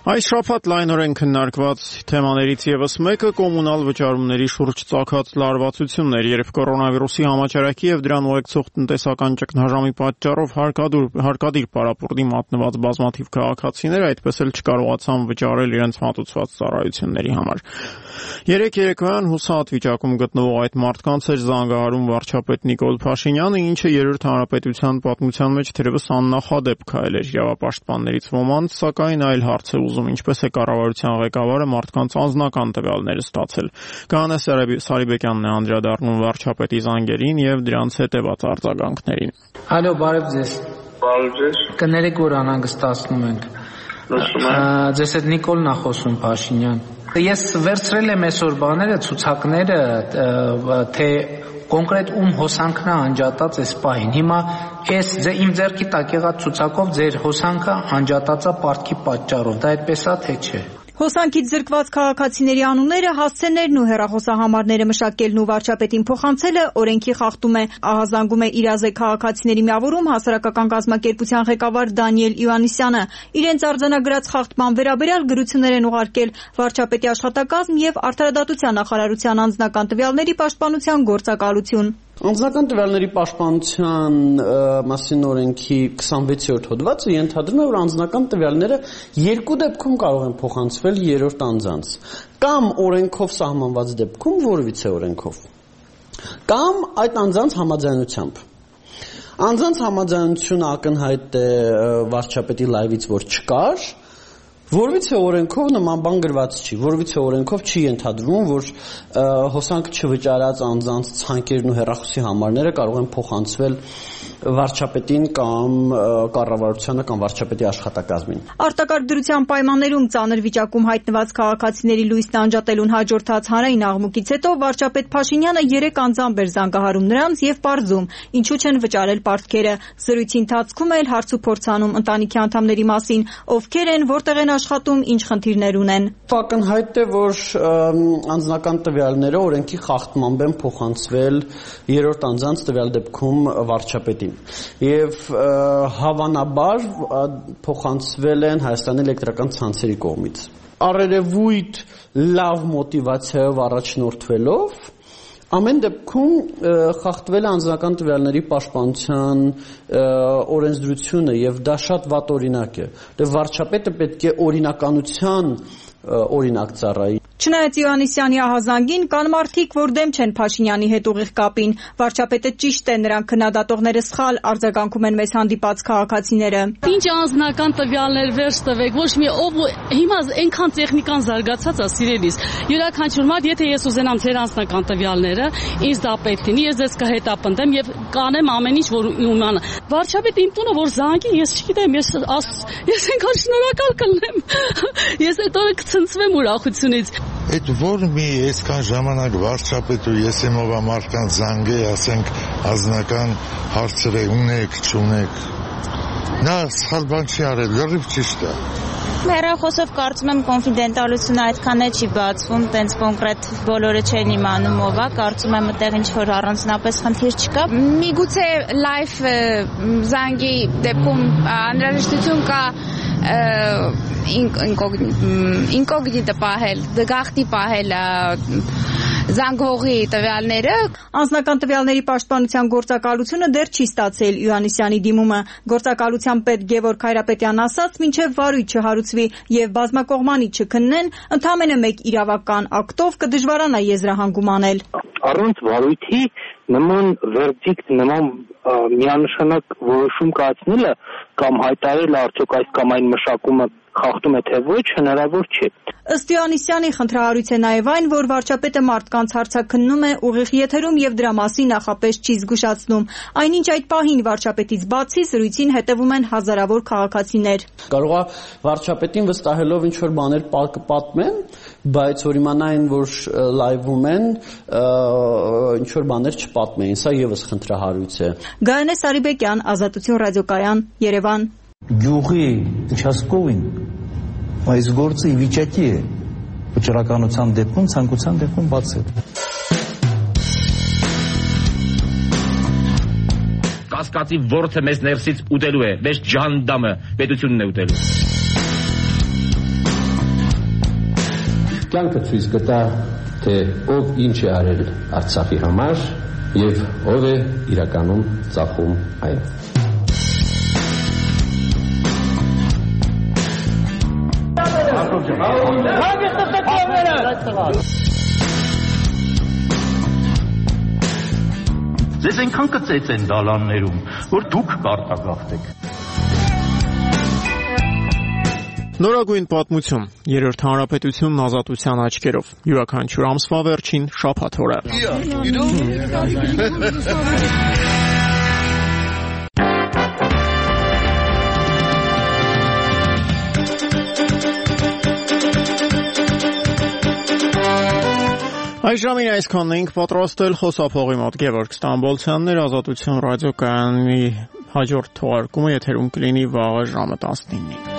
Այս շաբաթ լայնորեն քննարկված թեմաներից ևս մեկը կոմունալ վճարումների շուրջ ծագած լարվածություններ, երբ կորոնավիրուսի համաճարակի եւ դրան ուղեկցող տնտեսական ճգնաժամի պատճառով հարկադիր պարապուրտի մատնված բազմաթիվ քաղաքացիներ այդպես էլ չկարողացան վճարել իրենց մատուցված ծառայությունների համար։ Երեք երեկոյան հուսահատ վիճակում գտնվող այդ մարդկանց էր զանգահարում վարչապետ Նիկոլ Փաշինյանը, ինչը երրորդ հանրապետության պատմության մեջ թերևս աննախադեպ քայլ էր իրավապաշտպաններից ոմանց, սակայն այլ հարց է ուզում, ինչպես է կառավարության ղեկավարը մարդկանց անձնական տվյալները ստացել։ Կանե Սարիբեկյանն է անդրադառնում վարչապետի զանգերին եւ դրանց հետեւած արձագանքներին։ Ալո, բարև ձեզ։ Բարև ձեզ։ Կներեք, որ անհանգստացնում ենք։ Ձեզ հետ Նիկոլն է խոսում, Փաշինյան։ Ես վերցրել եմ այսօր բաները, ցուցակները, թե կոնկրետ ում հոսանքն է անջատած այս պահին։ Հիմա այս իմ ձեռքի տակ եղած ցուցակով ձեր հոսանքը անջատած է պարտքի պատճառով։ Դա այդպես է, թե չէ։ Հոսանքից զրկված քաղաքացիների անունները, հասցեներն ու հեռախոսահամարները մշակելն ու վարչապետին փոխանցելը օրենքի խախտում է, ահազանգում է իրազեկ քաղաքացիների միավորում հասարակական կազմակերպության ղեկավար Դանիել Իվանիսյանը։ Իրենց արձանագրած խախտման վերաբերյալ գրություններ են ուղարկել վարչապետի աշխատակազմ եւ Արդարադատության նախարարության անձնական տվյալների պաշտպանության գործակալություն։ Անձնական տվյալների պաշտպանության մասին օրենքի քսանվեցերորդ հոդվածը ենթադրում է, որ անձնական տվյալները երկու դեպքում կարող են փոխանցվել երրորդ անձանց, կամ օրենքով սահմանված դեպքում որևիցե օրենքով, կամ այդ անձանց համաձայնությամբ։ Անձանց համաձայնությունը ակնհայտ է վարչապետի լայվից, որ չկար, որևիցե օրենքով նման բան գրված չի, որևիցե օրենքով չի ենթադրվում, որ հոսանք չվճարած անձանց ցանկերն ու հեռախոսի համարները կարող են փոխանցվել վարչապետին կամ կառավարությանը կամ վարչապետի աշխատակազմին։ Արտակարգ դրության պայմաններում ծանր վիճակում հայտնված քաղաքացիների լույսն անջատելուն հաջորդած հանրային աղմուկից հետո վարչապետ Փաշինյանը երեք անձամբ էր զանգահարում նրանց եւ պարզում, ինչու չեն վճարել պարտքերը։ Զրույցի ընթացքում էլ հարց ու փորձանում ընտանիքի անդամների մասին, ովքեր են, որտեղ են աշխատում, ինչ խնդիրներ ունեն։ Ակնհայտ է, որ անձնական տվյալները օրենքի խախտմամբ են փոխանցվել երրորդ անձանց տվյալ դեպքում վարչապետին եւ հավանաբար փոխանցվել են Հայաստանի էլեկտրական ցանցերի կողմից։ Առերևույթ լավ մոտիվացիայով առաջնորդվելով ամեն դեպքում խախտվել է անձնական տվյալների պաշտպանության օրենսդրությունը եւ դա շատ վատ օրինակ է։ Դե վարչապետը պետք է օրինականության օրինակ ծառայի։ Չնայած Իվանիսյանի ահազանգին կան մարդիկ, որ դեմ չեն Փաշինյանի հետ ուղիղ կապին։ Վարչապետը ճիշտ է, նրանք քննադատողները սխալ արձագանքում են մեզ հանդիպած քաղաքացիները։ Ինչ անձնական տվյալներ վերջ տվեք, ոչ մի ով հիմա այնքան տեխնիկան զարգացած է, սիրելիս։ Յուրաքանչյուր մարդ, եթե ես ուզենամ ձեր անձնական տվյալները, ինձ դա պետք լինի, ես ձեզ կհետապնդեմ եւ կանեմ ամեն ինչ, որ իմանա։ Վարչապետ իմ տունը որ զանգի, ես չգիտեմ, ես ես այնքան շնորհակալ կլինեմ։ Ես այդ օրը կցնցվեմ ուրախությունից։ Այդ որ մի այսքան ժամանակ վարչապետը ես եմ ով մարդկանց զանգե, ասենք ազնական հարցեր ունեք, չունեք։ Նա սխալ բան չի արել, լրիվ ճիշտ է։ Հեռախոսով կարծում եմ կոնֆիդենտալությունը այդքան է չի բացվում, տենց կոնկրետ բոլորը չեն իմանում ով է, կարծում եմ այդտեղ ինչ որ առանձնապես խնդիր չկա։ Միգուցե լայվ զանգի դեպքում անհրաժեշտություն կա ինկոգնիտը պահել, գաղտնի պահել զանգողի տվյալները։ Անձնական տվյալների պաշտպանության գործակալությունը դեռ չի ստացել Իվանիսյանի դիմումը։ Գործակալության պետ Գևորգ Հայրապետյանն ասաց, մինչև վարույթ չհարուցվի եւ բազմակողմանի չքննեն, ընդամենը մեկ իրավական ակտով կդժվարանա եզրահանգում անել։ Առանց վարույթի նման վերդիկտ, նման միանշանակ որոշում կայացնելը կամ հայտարարելը արդյոք այս կամ այն մշակումը խախտում է թե ոչ, հնարավոր չէ։ Ըստ Իվանիսյանի խնդրահարույց է նաև այն, որ վարչապետը մարդկանց հարցաքննում է ուղիղ եթերում եւ դրա մասին նախապես չի զգուշացնում։ Այնինչ այդ պահին վարչապետից բացի զրույցին հետևում են հազարավոր քաղաքացիներ։ Կարող է վարչապետին վստահելով ինչ որ բաներ կպատմեն, բայց որ իմանային, որ լայվում են, ինչ որ բաներ չպատմեին, սա եւս խնդրահարույց է։ Գայանե Սարիբեկյան, Ազատություն ռադիոկայան, Երևան։ Գյուղի участковին այս գործը ի վիճակի է վճռականության դեպքում, ցանկության դեպքում բացել։ Կասկածի ворթը մեզ ներսից ուտելու է, վեճ ջանդամը պետությունն է ուտելու։ կյանքը ցույց կտա, թե ով ինչ է արել Արցախի համար եւ ով է իրականում ծախում այն։ Ձեզ այնքան կծեց են դալաններում, որ դուք կարտագաղթեք։ Նորագույն պատմություն, երրորդ հանրապետությունն ազատության աչքերով, յուրաքանչյուր ամսվա վերջին շաբաթ օրը։ Այս ժամին այսքանն էինք պատրաստել, խոսափողի մոտ Գևորգ Ստամբոլցյանն, Ազատություն ռադիոկայանի հաջորդ թողարկումը եթերում կլինի վաղը ժամը տասնինին։